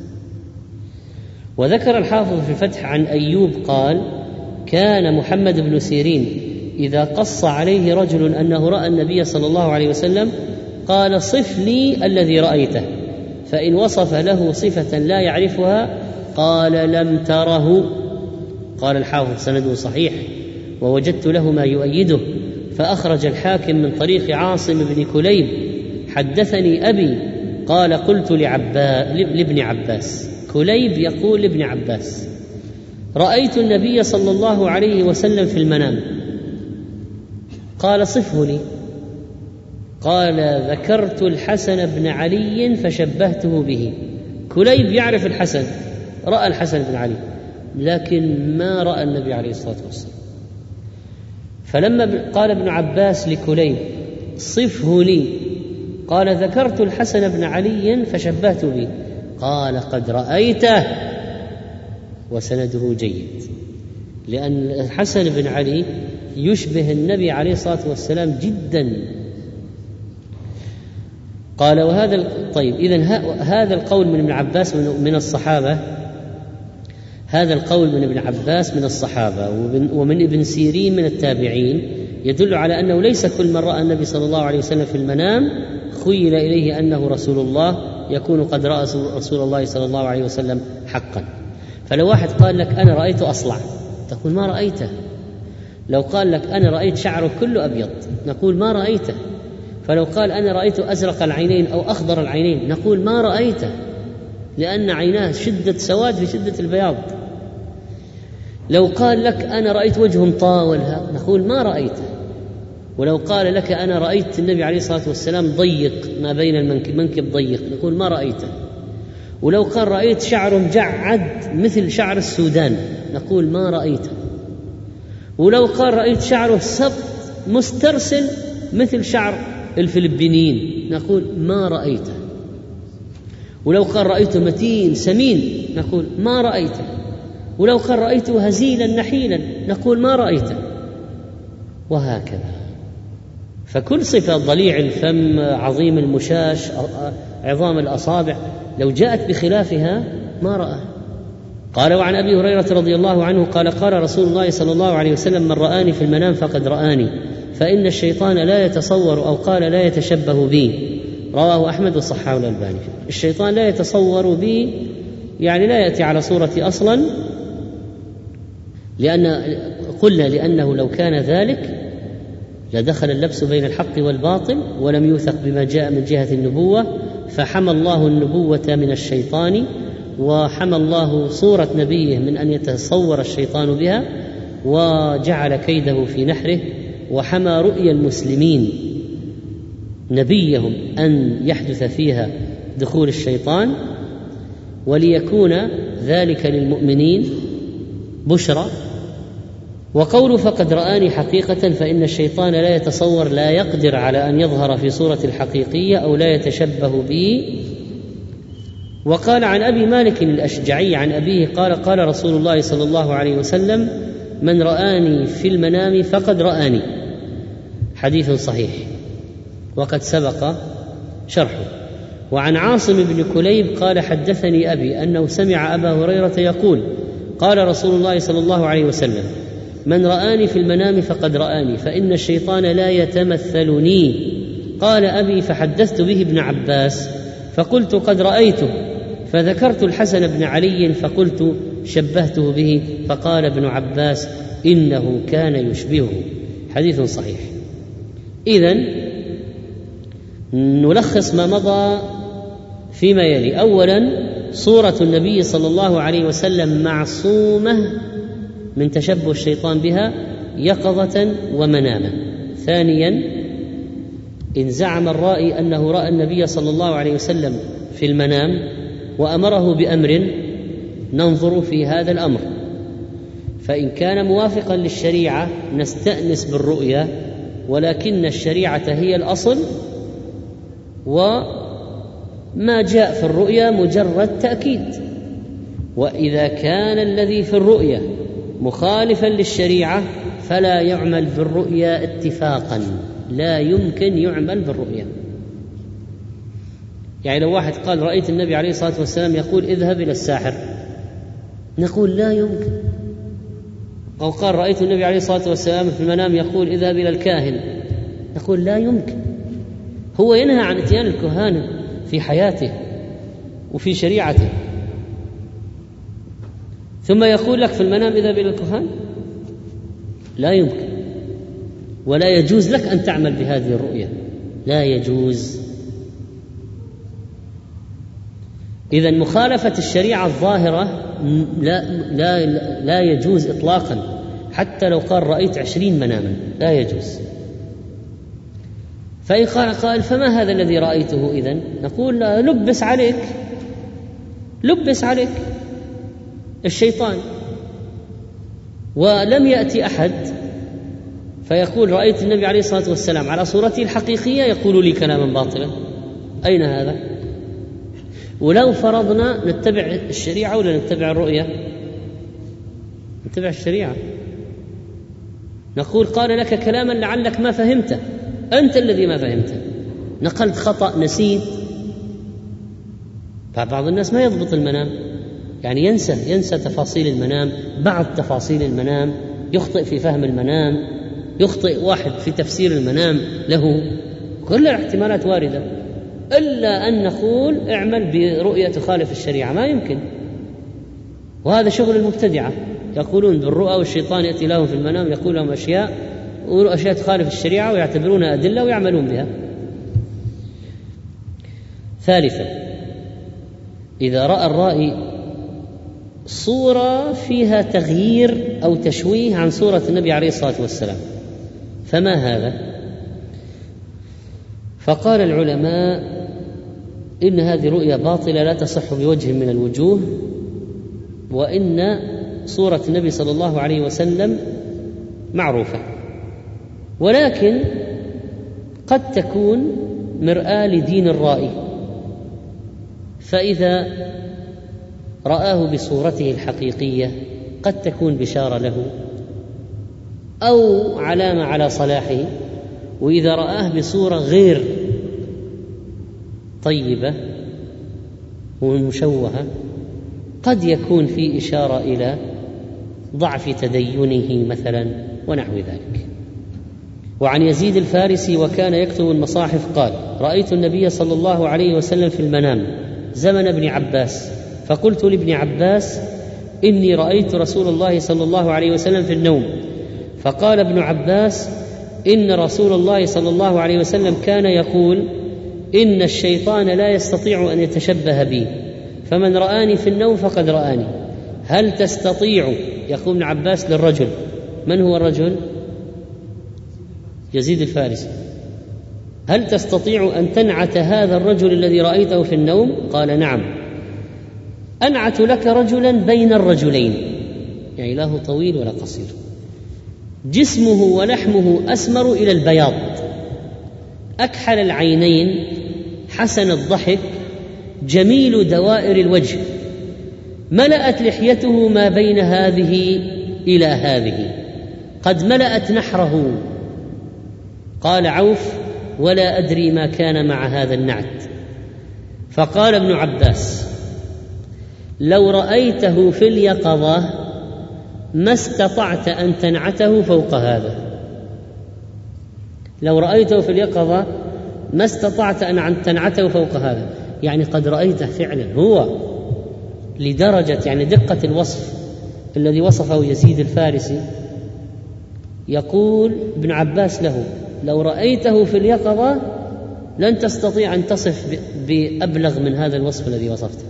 وذكر الحافظ في الفتح عن أيوب قال: كان محمد بن سيرين إذا قص عليه رجل أنه رأى النبي صلى الله عليه وسلم قال: صف لي الذي رأيته، فإن وصف له صفة لا يعرفها قال: لم تره. قال الحافظ: سنده صحيح ووجدت له ما يؤيده. فأخرج الحاكم من طريق عاصم بن كليب: حدثني أبي قال: قلت لابن عباس. كليب يقول لابن عباس: رأيت النبي صلى الله عليه وسلم في المنام. قال: صفه لي. قال: ذكرت الحسن بن علي فشبهته به. كليب يعرف الحسن، رأى الحسن بن علي، لكن ما رأى النبي عليه الصلاة والسلام. فلما قال ابن عباس لكليب: صفه لي، قال: ذكرت الحسن بن علي فشبهت به. قال: قد رأيته. وسنده جيد، لأن الحسن بن علي يشبه النبي عليه الصلاة والسلام جدا. قال: وهذا طيب، إذن هذا القول من ابن عباس من الصحابة، هذا القول من ابن عباس من الصحابة ومن ابن سيرين من التابعين يدل على أنه ليس كل من رأى النبي صلى الله عليه وسلم في المنام خيل إليه أنه رسول الله يكون قد رأى رسول الله صلى الله عليه وسلم حقا. فلو واحد قال لك: أنا رأيت أصلع، تقول: ما رأيته. لو قال لك: أنا رأيت شعره كله أبيض، نقول: ما رأيته. فلو قال: أنا رأيت أزرق العينين أو أخضر العينين، نقول: ما رأيته، لأن عيناه شدة سواد في شدة البياض. لو قال لك: أنا رأيت وجه مطاول، نقول: ما رأيته. ولو قال لك: أنا رأيت النبي عليه الصلاة والسلام ضيق ما بين المنكب ضيق، نقول: ما رأيته. ولو قال: رأيت شعره مجعد مثل شعر السودان، نقول: ما رأيته. ولو قال: رأيت شعره سبط مسترسل مثل شعر الفلبينيين، نقول: ما رأيته. ولو قال: رأيته متين سمين، نقول: ما رأيته. ولو قال: رأيته هزيلا نحيلا، نقول: ما رأيته. وهكذا. فكل صفة، ضليع الفم، عظيم المشاش، عظام الأصابع، لو جاءت بخلافها ما رأى. قال: وعن أبي هريرة رضي الله عنه قال: قال رسول الله صلى الله عليه وسلم: من رآني في المنام فقد رآني، فإن الشيطان لا يتصور، أو قال: لا يتشبه بي. رواه أحمد وصححه الألباني. الشيطان لا يتصور بي، يعني لا يأتي على صورتي أصلا، لأنه لو كان ذلك لدخل اللبس بين الحق والباطل ولم يوثق بما جاء من جهة النبوة، فحمى الله النبوة من الشيطان، وحمى الله صورة نبيه من أن يتصور الشيطان بها، وجعل كيده في نحره، وحمى رؤيا المسلمين نبيهم أن يحدث فيها دخول الشيطان، وليكون ذلك للمؤمنين بشرى. وقوله: فقد رآني حقيقة، فإن الشيطان لا يتصور، لا يقدر على أن يظهر في صورة الحقيقية أو لا يتشبه به. وقال عن أبي مالك الأشجعي عن أبيه قال: قال رسول الله صلى الله عليه وسلم: من رآني في المنام فقد رآني. حديث صحيح وقد سبق شرحه. وعن عاصم بن كليب قال: حدثني أبي أنه سمع أبا هريرة يقول: قال رسول الله صلى الله عليه وسلم: من رآني في المنام فقد رآني فإن الشيطان لا يتمثلني. قال أبي فحدثت به ابن عباس فقلت قد رأيته، فذكرت الحسن بن علي فقلت شبهته به، فقال ابن عباس إنه كان يشبهه. حديث صحيح. إذن نلخص ما مضى فيما يلي. أولا، صورة النبي صلى الله عليه وسلم معصومة من تشبه الشيطان بها يقظة ومناما. ثانيا، إن زعم الرائي أنه رأى النبي صلى الله عليه وسلم في المنام وأمره بأمر، ننظر في هذا الأمر، فإن كان موافقا للشريعة نستأنس بالرؤيا، ولكن الشريعة هي الأصل، وما جاء في الرؤيا مجرد تأكيد. وإذا كان الذي في الرؤيا مخالفا للشريعة فلا يعمل بالرؤيا اتفاقا، لا يمكن يعمل بالرؤيا. يعني لو واحد قال رأيت النبي عليه الصلاة والسلام يقول اذهب إلى الساحر، نقول لا يمكن. أو قال رأيت النبي عليه الصلاة والسلام في المنام يقول اذهب إلى الكاهن، نقول لا يمكن. هو ينهى عن اتيان الكهانة في حياته وفي شريعته، ثم يقول لك في المنام اذهب إلى الكهان؟ لا يمكن، ولا يجوز لك أن تعمل بهذه الرؤية، لا يجوز. إذن مخالفة الشريعة الظاهرة لا يجوز إطلاقا، حتى لو قال رأيت 20 مناما لا يجوز. فإن قال قائل فما هذا الذي رأيته إذن؟ نقول لا، لبس عليك الشيطان. ولم يأتي أحد فيقول رأيت النبي عليه الصلاة والسلام على صورته الحقيقية يقول لي كلاما باطلا، أين هذا؟ ولو فرضنا نتبع الشريعة ولا نتبع الرؤية؟ نتبع الشريعة. نقول قال لك كلاما لعلك ما فهمته، أنت الذي ما فهمته، نقلت خطأ، نسيت. فبعض الناس ما يضبط المنام، يعني ينسى تفاصيل المنام، بعض تفاصيل المنام، يخطئ في فهم المنام، يخطئ واحد في تفسير المنام له. كل الاحتمالات واردة، إلا أن نقول اعمل برؤية تخالف الشريعة، ما يمكن. وهذا شغل المبتدعة، يقولون بالرؤى والشيطان يأتي لهم في المنام يقول لهم أشياء تخالف الشريعة ويعتبرونها أدلة ويعملون بها. ثالثا، إذا رأى الرائي صورة فيها تغيير أو تشويه عن صورة النبي عليه الصلاة والسلام، فما هذا؟ فقال العلماء إن هذه رؤيا باطلة لا تصح بوجه من الوجوه، وإن صورة النبي صلى الله عليه وسلم معروفة، ولكن قد تكون مرآة لدين الرائي، فإذا رآه بصورته الحقيقية قد تكون بشارة له أو علامة على صلاحه، وإذا رآه بصورة غير طيبة ومشوهة قد يكون في إشارة إلى ضعف تدينه مثلا ونحو ذلك. وعن يزيد الفارسي وكان يكتب المصاحف قال رأيت النبي صلى الله عليه وسلم في المنام زمن ابن عباس، فقلت لابن عباس إني رأيت رسول الله صلى الله عليه وسلم في النوم، فقال ابن عباس إن رسول الله صلى الله عليه وسلم كان يقول إن الشيطان لا يستطيع أن يتشبه بي، فمن رآني في النوم فقد رآني. هل تستطيع، يقول ابن عباس للرجل، من هو الرجل؟ يزيد الفارسي، هل تستطيع أن تنعت هذا الرجل الذي رأيته في النوم؟ قال نعم، أنعت لك رجلا بين الرجلين، يعني لا هو طويل ولا قصير، جسمه ولحمه أسمر إلى البياض، أكحل العينين، حسن الضحك، جميل دوائر الوجه، ملأت لحيته ما بين هذه إلى هذه، قد ملأت نحره. قال عوف ولا أدري ما كان مع هذا النعت. فقال ابن عباس لو رأيته في اليقظة ما استطعت أن تنعته فوق هذا. لو رأيته في اليقظة ما استطعت أن تنعته فوق هذا، يعني قد رأيته فعلا هو لدرجة يعني دقة الوصف الذي وصفه يزيد الفارسي. يقول ابن عباس له: لو رأيته في اليقظة لن تستطيع أن تصف بأبلغ من هذا الوصف الذي وصفته.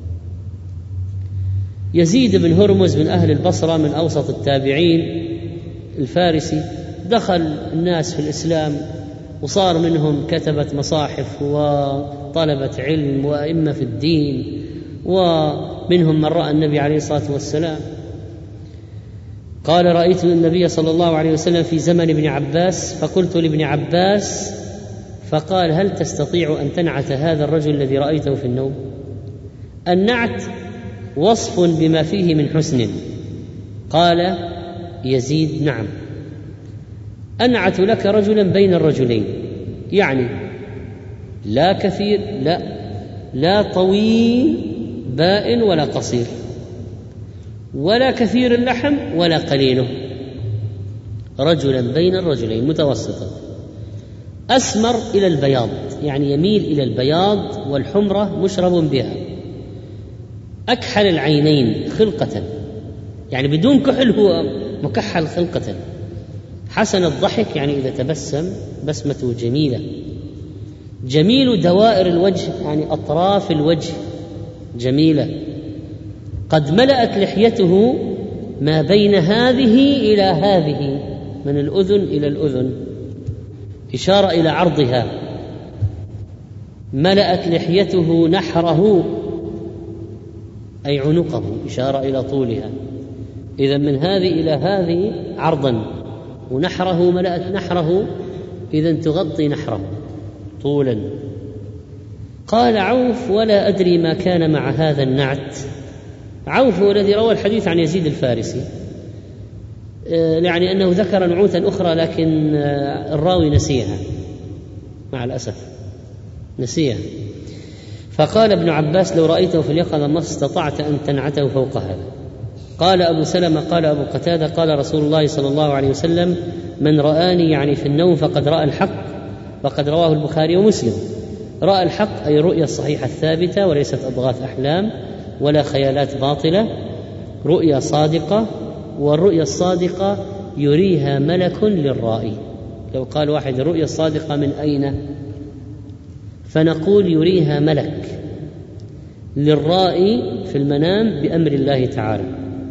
يزيد بن هرمز من أهل البصرة من أوسط التابعين الفارسي، دخل الناس في الإسلام وصار منهم كتبة مصاحف وطلبة علم وأئمة في الدين، ومنهم من رأى النبي عليه الصلاة والسلام. قال: رأيت النبي صلى الله عليه وسلم في زمن ابن عباس فقلت لابن عباس فقال: هل تستطيع أن تنعت هذا الرجل الذي رأيته في النوم؟ النعت وصف بما فيه من حسن. قال يزيد: نعم، أنعت لك رجلا بين الرجلين، يعني لا كثير لا طويل بائن ولا قصير، ولا كثير اللحم ولا قليله، رجلا بين الرجلين متوسطا، أسمر إلى البياض، يعني يميل إلى البياض والحمرة مشرب بها، أكحل العينين خلقة، يعني بدون كحل هو مكحل خلقة، حسن الضحك، يعني إذا تبسم بسمته جميلة، جميل دوائر الوجه، يعني أطراف الوجه جميلة، قد ملأت لحيته ما بين هذه إلى هذه، من الأذن إلى الأذن، إشارة إلى عرضها، ملأت لحيته نحره أي عنقه، إشارة إلى طولها، إذا من هذه إلى هذه عرضا، ونحره ملأت نحره، إذا تغطي نحره طولا. قال عوف: ولا أدري ما كان مع هذا النعت. عوف هو الذي روى الحديث عن يزيد الفارسي، يعني أنه ذكر نعوتا أخرى لكن الراوي نسيها مع الأسف، نسيها. فقال ابن عباس: لو رأيته في اليقظة ما استطعت أن تنعته فوق هذا. قال أبو سلمة: قال أبو قتادة: قال رسول الله صلى الله عليه وسلم: من رآني يعني في النوم فقد رأى الحق. وقد رواه البخاري ومسلم. رأى الحق أي الرؤيا الصحيحة الثابتة، وليست أضغاث أحلام ولا خيالات باطلة، رؤيا صادقة، والرؤيا الصادقة يريها ملك للرائي. لو قال واحد: الرؤيا الصادقة من أين؟ فنقول: يريها ملك للرائي في المنام بأمر الله تعالى،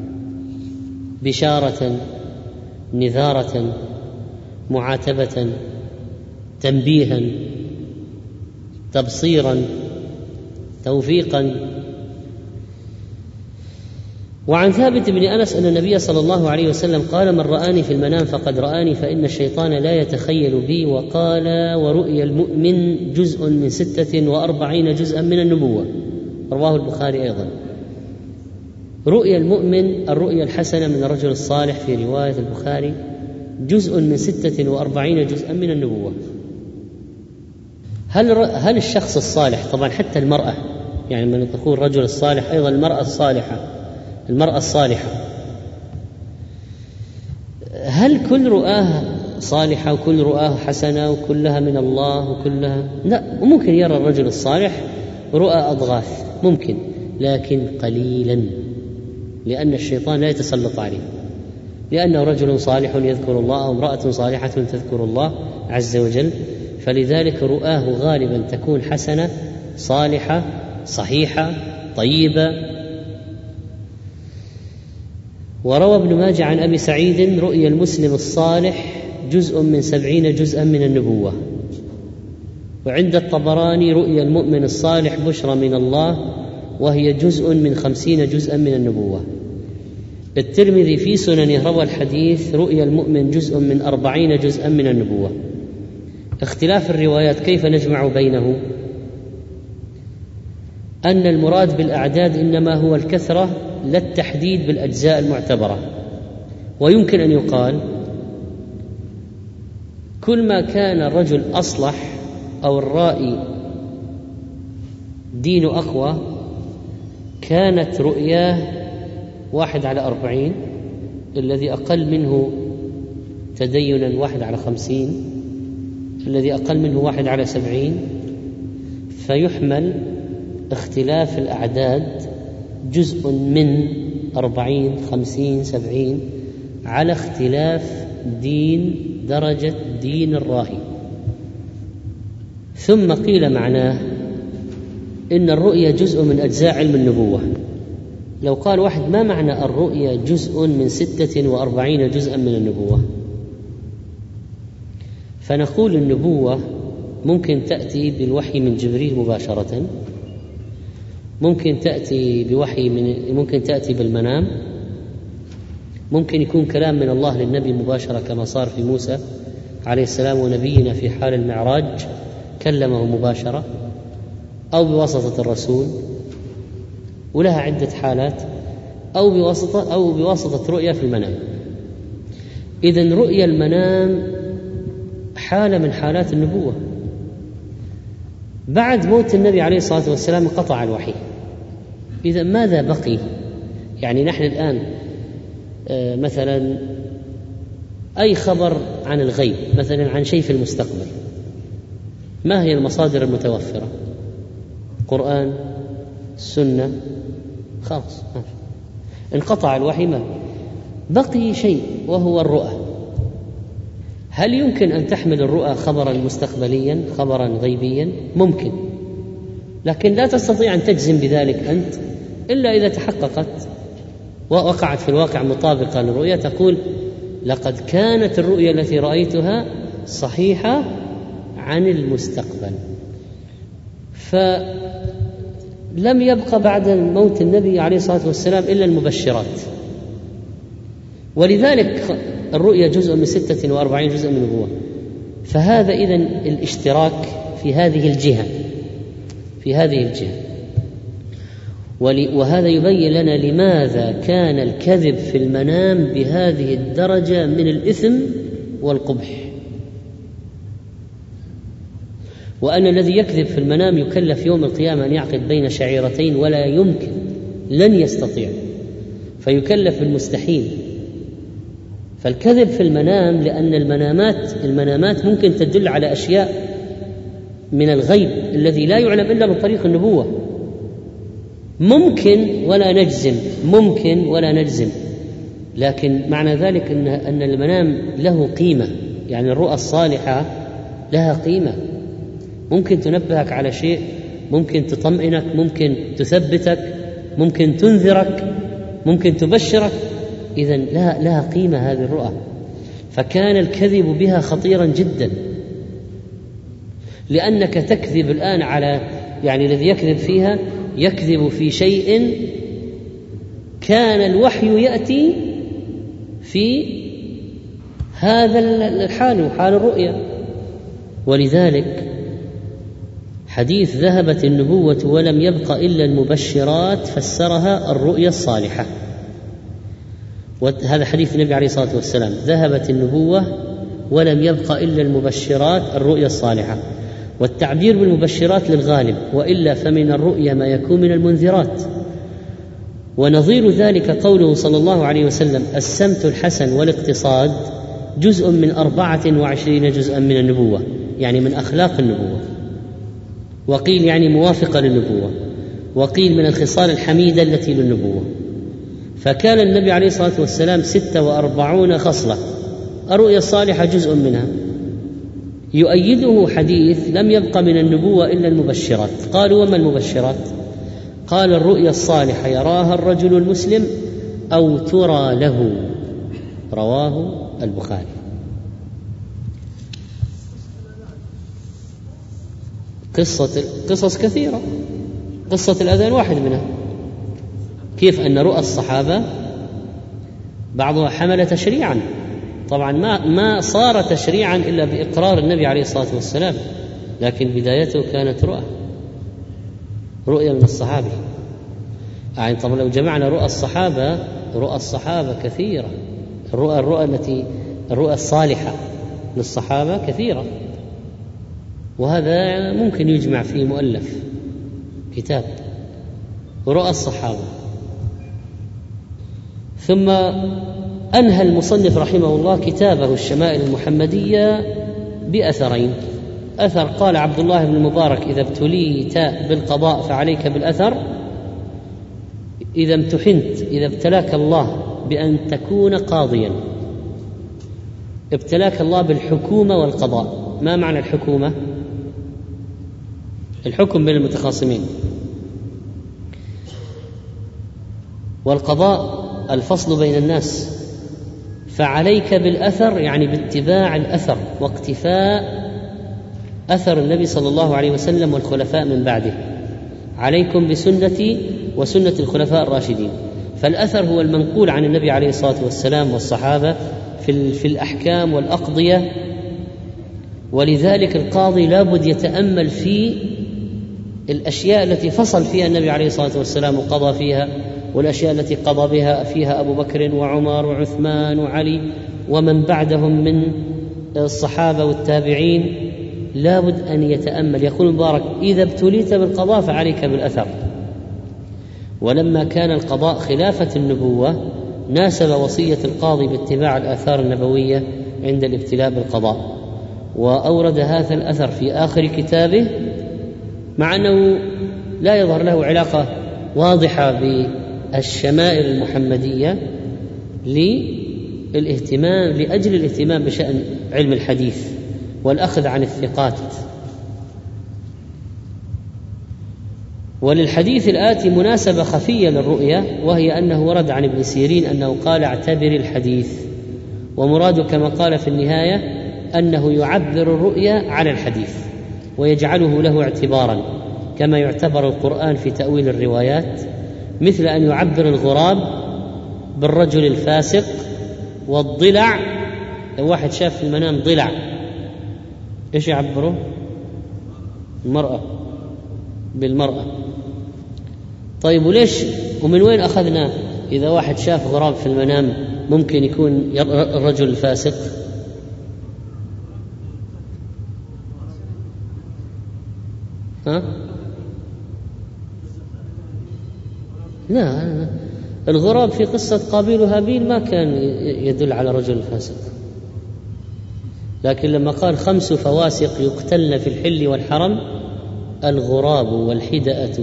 بشارة، نذارة، معاتبة، تنبيها، تبصيرا، توفيقا. وعن ثابت بن أنس أن النبي صلى الله عليه وسلم قال: من رآني في المنام فقد رآني، فإن الشيطان لا يتخيل بي. وقال: ورؤيا المؤمن جزء من 46 جزءا من النبوة. رواه البخاري أيضا. رؤيا المؤمن الرؤيا الحسنة من الرجل الصالح في رواية البخاري جزء من 46 جزءا من النبوة. هل الشخص الصالح، طبعا حتى المرأة، يعني من تقول الرجل الصالح أيضا المرأة الصالحة، هل كل رؤاه صالحة وكل رؤاه حسنة وكلها من الله وكلها؟ لا، ممكن يرى الرجل الصالح رؤى أضغاث، ممكن، لكن قليلا، لأن الشيطان لا يتسلط عليه، لأنه رجل صالح يذكر الله أو امرأة صالحة تذكر الله عز وجل، فلذلك رؤاه غالبا تكون حسنة صالحة صحيحة طيبة. وروى ابن ماجه عن أبي سعيد: رؤيا المسلم الصالح جزء من 70 جزءا من النبوة. وعند الطبراني: رؤيا المؤمن الصالح بشرى من الله، وهي جزء من 50 جزءا من النبوة. الترمذي في سننه روى الحديث: رؤيا المؤمن جزء من 40 جزءا من النبوة. اختلاف الروايات كيف نجمع بينه؟ أن المراد بالأعداد إنما هو الكثرة لا التحديد بالأجزاء المعتبرة. ويمكن أن يقال: كل ما كان الرجل أصلح أو الرائي دين أقوى كانت رؤياه 1/40، الذي أقل منه تدينا 1/50، الذي أقل منه 1/70، فيحمل اختلاف الأعداد جزء من 40 50 70 على اختلاف درجة دين الراهي. ثم قيل معناه إن الرؤية جزء من أجزاء علم النبوة. لو قال واحد ما معنى الرؤية جزء من 46 جزءا من النبوة؟ فنقول النبوة ممكن تأتي بالوحي من جبريل مباشرة، ممكن تأتي ممكن تأتي بالمنام، ممكن يكون كلام من الله للنبي مباشرة كما صار في موسى عليه السلام ونبينا في حال المعراج كلمه مباشرة، أو بواسطة الرسول، ولها عدة حالات، أو بواسطة رؤية في المنام. إذن رؤية المنام حالة من حالات النبوة. بعد موت النبي عليه الصلاة والسلام انقطع الوحي. إذا ماذا بقي؟ يعني نحن الآن مثلا أي خبر عن الغيب، مثلا عن شيء في المستقبل، ما هي المصادر المتوفرة؟ قرآن، السنة، خلاص انقطع الوحي. ما بقي شيء وهو الرؤى. هل يمكن أن تحمل الرؤى خبرا مستقبليا، خبرا غيبيا؟ ممكن، لكن لا تستطيع أن تجزم بذلك أنت إلا إذا تحققت ووقعت في الواقع مطابقة للرؤية، تقول لقد كانت الرؤيا التي رأيتها صحيحة عن المستقبل. فلم يبقى بعد موت النبي عليه الصلاة والسلام إلا المبشرات، ولذلك الرؤيا جزء من 46 جزء من النبوة. فهذا إذن الاشتراك في هذه الجهة. وهذا يبين لنا لماذا كان الكذب في المنام بهذه الدرجة من الإثم والقبح، وأن الذي يكذب في المنام يكلف يوم القيامة أن يعقد بين شعيرتين ولا يمكن، لن يستطيع، فيكلف بالمستحيل. فالكذب في المنام، لأن المنامات ممكن تدل على أشياء من الغيب الذي لا يعلم إلا من طريق النبوة. ممكن ولا نجزم، لكن معنى ذلك أن المنام له قيمة. يعني الرؤى الصالحة لها قيمة، ممكن تنبهك على شيء، ممكن تطمئنك، ممكن تثبتك، ممكن تنذرك، ممكن تبشرك. إذن لها قيمة هذه الرؤى. فكان الكذب بها خطيرا جدا، لأنك تكذب الآن على، يعني الذي يكذب فيها يكذب في شيء كان الوحي يأتي في هذا الحال، حال الرؤيا. ولذلك حديث ذهبت النبوة ولم يبق إلا المبشرات فسرها الرؤيا الصالحة. وهذا حديث النبي عليه الصلاة والسلام، ذهبت النبوة ولم يبق إلا المبشرات الرؤيا الصالحة. والتعبير بالمبشرات للغالب، وإلا فمن الرؤيا ما يكون من المنذرات. ونظير ذلك قوله صلى الله عليه وسلم: السمت الحسن والاقتصاد جزء من 24 جزءا من النبوة، يعني من أخلاق النبوة. وقيل يعني موافقة للنبوة، وقيل من الخصال الحميدة التي للنبوة. فكان النبي عليه الصلاة والسلام 46 خصلة، الرؤيا الصالحة جزء منها. يؤيده حديث: لم يبق من النبوة إلا المبشرات. قالوا: وما المبشرات؟ قال: الرؤيا الصالحة يراها الرجل المسلم أو ترى له. رواه البخاري. قصص كثيرة، قصة الأذان واحد منها. كيف أن رؤى الصحابة بعضها حمل تشريعا، طبعا ما صار تشريعا إلا بإقرار النبي عليه الصلاة والسلام، لكن بدايته كانت رؤيا من الصحابة. يعني طبعا لو جمعنا رؤى الصحابة كثيرة، الرؤى الصالحة للصحابة كثيرة، وهذا ممكن يجمع فيه مؤلف كتاب رؤى الصحابة. ثم أنهى المصنف رحمه الله كتابه الشمائل المحمدية بأثرين. أثر قال عبد الله بن المبارك: إذا ابتليت بالقضاء فعليك بالأثر. إذا امتحنت، إذا ابتلاك الله بأن تكون قاضيا، ابتلاك الله بالحكومة والقضاء. ما معنى الحكومة؟ الحكم بين المتخاصمين، والقضاء الفصل بين الناس. فعليك بالأثر يعني باتباع الأثر واقتفاء أثر النبي صلى الله عليه وسلم والخلفاء من بعده. عليكم بسنتي وسنة الخلفاء الراشدين. فالأثر هو المنقول عن النبي عليه الصلاة والسلام والصحابة في الأحكام والأقضية. ولذلك القاضي لابد يتأمل في الأشياء التي فصل فيها النبي عليه الصلاة والسلام وقضى فيها، والأشياء التي قضى بها فيها أبو بكر وعمر وعثمان وعلي ومن بعدهم من الصحابة والتابعين. لابد أن يتأمل. يقول مبارك: إذا ابتليت بالقضاء فعليك بالأثر. ولما كان القضاء خلافة النبوة ناسب وصية القاضي باتباع الآثار النبوية عند الابتلاء بالقضاء، وأورد هذا الأثر في آخر كتابه، مع أنه لا يظهر له علاقة واضحة بالشمائل المحمدية، لأجل الاهتمام بشأن علم الحديث والأخذ عن الثقات. وللحديث الآتي مناسبة خفية للرؤية، وهي أنه ورد عن ابن سيرين أنه قال: اعتبر الحديث. ومراده كما قال في النهاية أنه يعبر الرؤية على الحديث ويجعله له اعتبارا، كما يعتبر القرآن في تأويل الروايات، مثل أن يعبر الغراب بالرجل الفاسق، والضلع. لو واحد شاف في المنام ضلع إيش يعبره؟ المرأة بالمرأة. طيب وليش ومن وين أخذنا إذا واحد شاف غراب في المنام ممكن يكون الرجل الفاسق؟ لا، الغراب في قصة قابيل وهابيل ما كان يدل على رجل فاسق، لكن لما قال 5 فواسق يقتلن في الحل والحرم: الغراب والحدأة.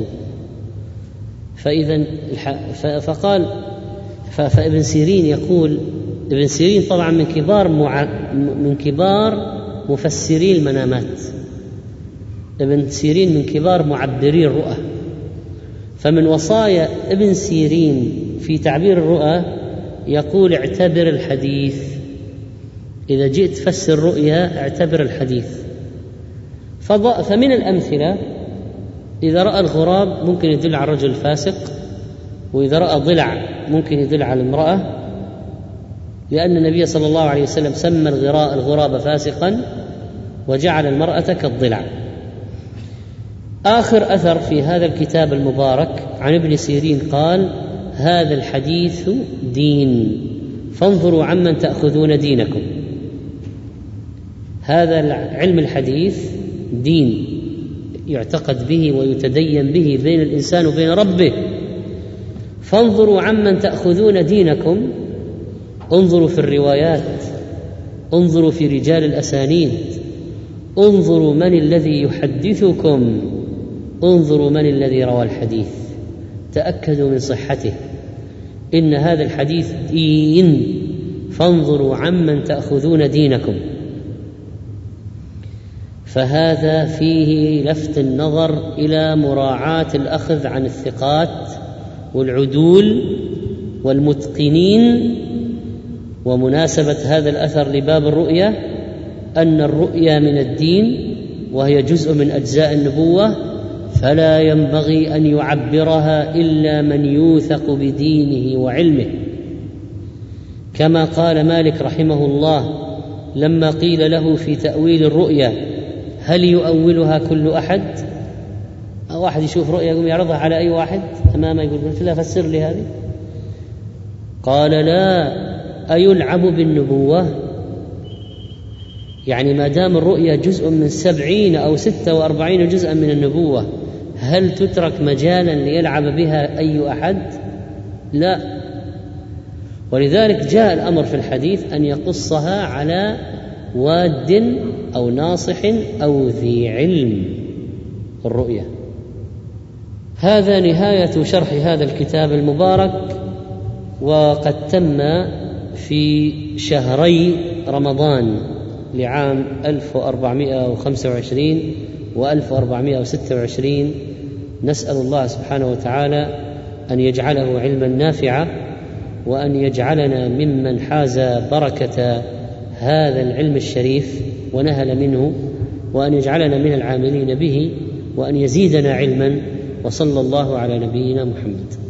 فقال فابن سيرين يقول، ابن سيرين طبعا من كبار مفسري المنامات، ابن سيرين من كبار معبري الرؤى. فمن وصايا ابن سيرين في تعبير الرؤى يقول: اعتبر الحديث. إذا جئت تفسر رؤيا اعتبر الحديث. فمن الأمثلة: إذا رأى الغراب ممكن يدل على الرجل الفاسق، وإذا رأى ضلع ممكن يدل على المرأة، لأن النبي صلى الله عليه وسلم سمى الغراب فاسقا وجعل المرأة كالضلع. آخر أثر في هذا الكتاب المبارك عن ابن سيرين قال: هذا الحديث دين فانظروا عمن تأخذون دينكم. هذا علم الحديث دين يعتقد به ويتدين به بين الإنسان وبين ربه. فانظروا عمن تأخذون دينكم، انظروا في الروايات، انظروا في رجال الأسانيد، انظروا من الذي يحدثكم، انظروا من الذي روى الحديث، تأكدوا من صحته. إن هذا الحديث دين فانظروا عمن تأخذون دينكم. فهذا فيه لفت النظر إلى مراعاة الأخذ عن الثقات والعدول والمتقنين. ومناسبة هذا الأثر لباب الرؤية أن الرؤيا من الدين وهي جزء من أجزاء النبوة، فلا ينبغي أن يعبرها إلا من يوثق بدينه وعلمه. كما قال مالك رحمه الله لما قيل له في تأويل الرؤيا: هل يؤولها كل أحد؟ واحد يشوف رؤيا يقوم يعرضها على أي واحد أمامه يقول: لا فسر لي هذه. قال: لا، أيلعب بالنبوة؟ يعني ما دام الرؤيا جزء من 70 أو 46 جزءا من النبوة، هل تترك مجالا ليلعب بها أي أحد؟ لا. ولذلك جاء الأمر في الحديث أن يقصها على واد أو ناصح أو ذي علم الرؤية. هذا نهاية شرح هذا الكتاب المبارك، وقد تم في شهري رمضان لعام 1425 و1426. نسأل الله سبحانه وتعالى أن يجعله علما نافعا، وأن يجعلنا ممن حاز بركة هذا العلم الشريف ونهل منه، وأن يجعلنا من العاملين به، وأن يزيدنا علما. وصلى الله على نبينا محمد.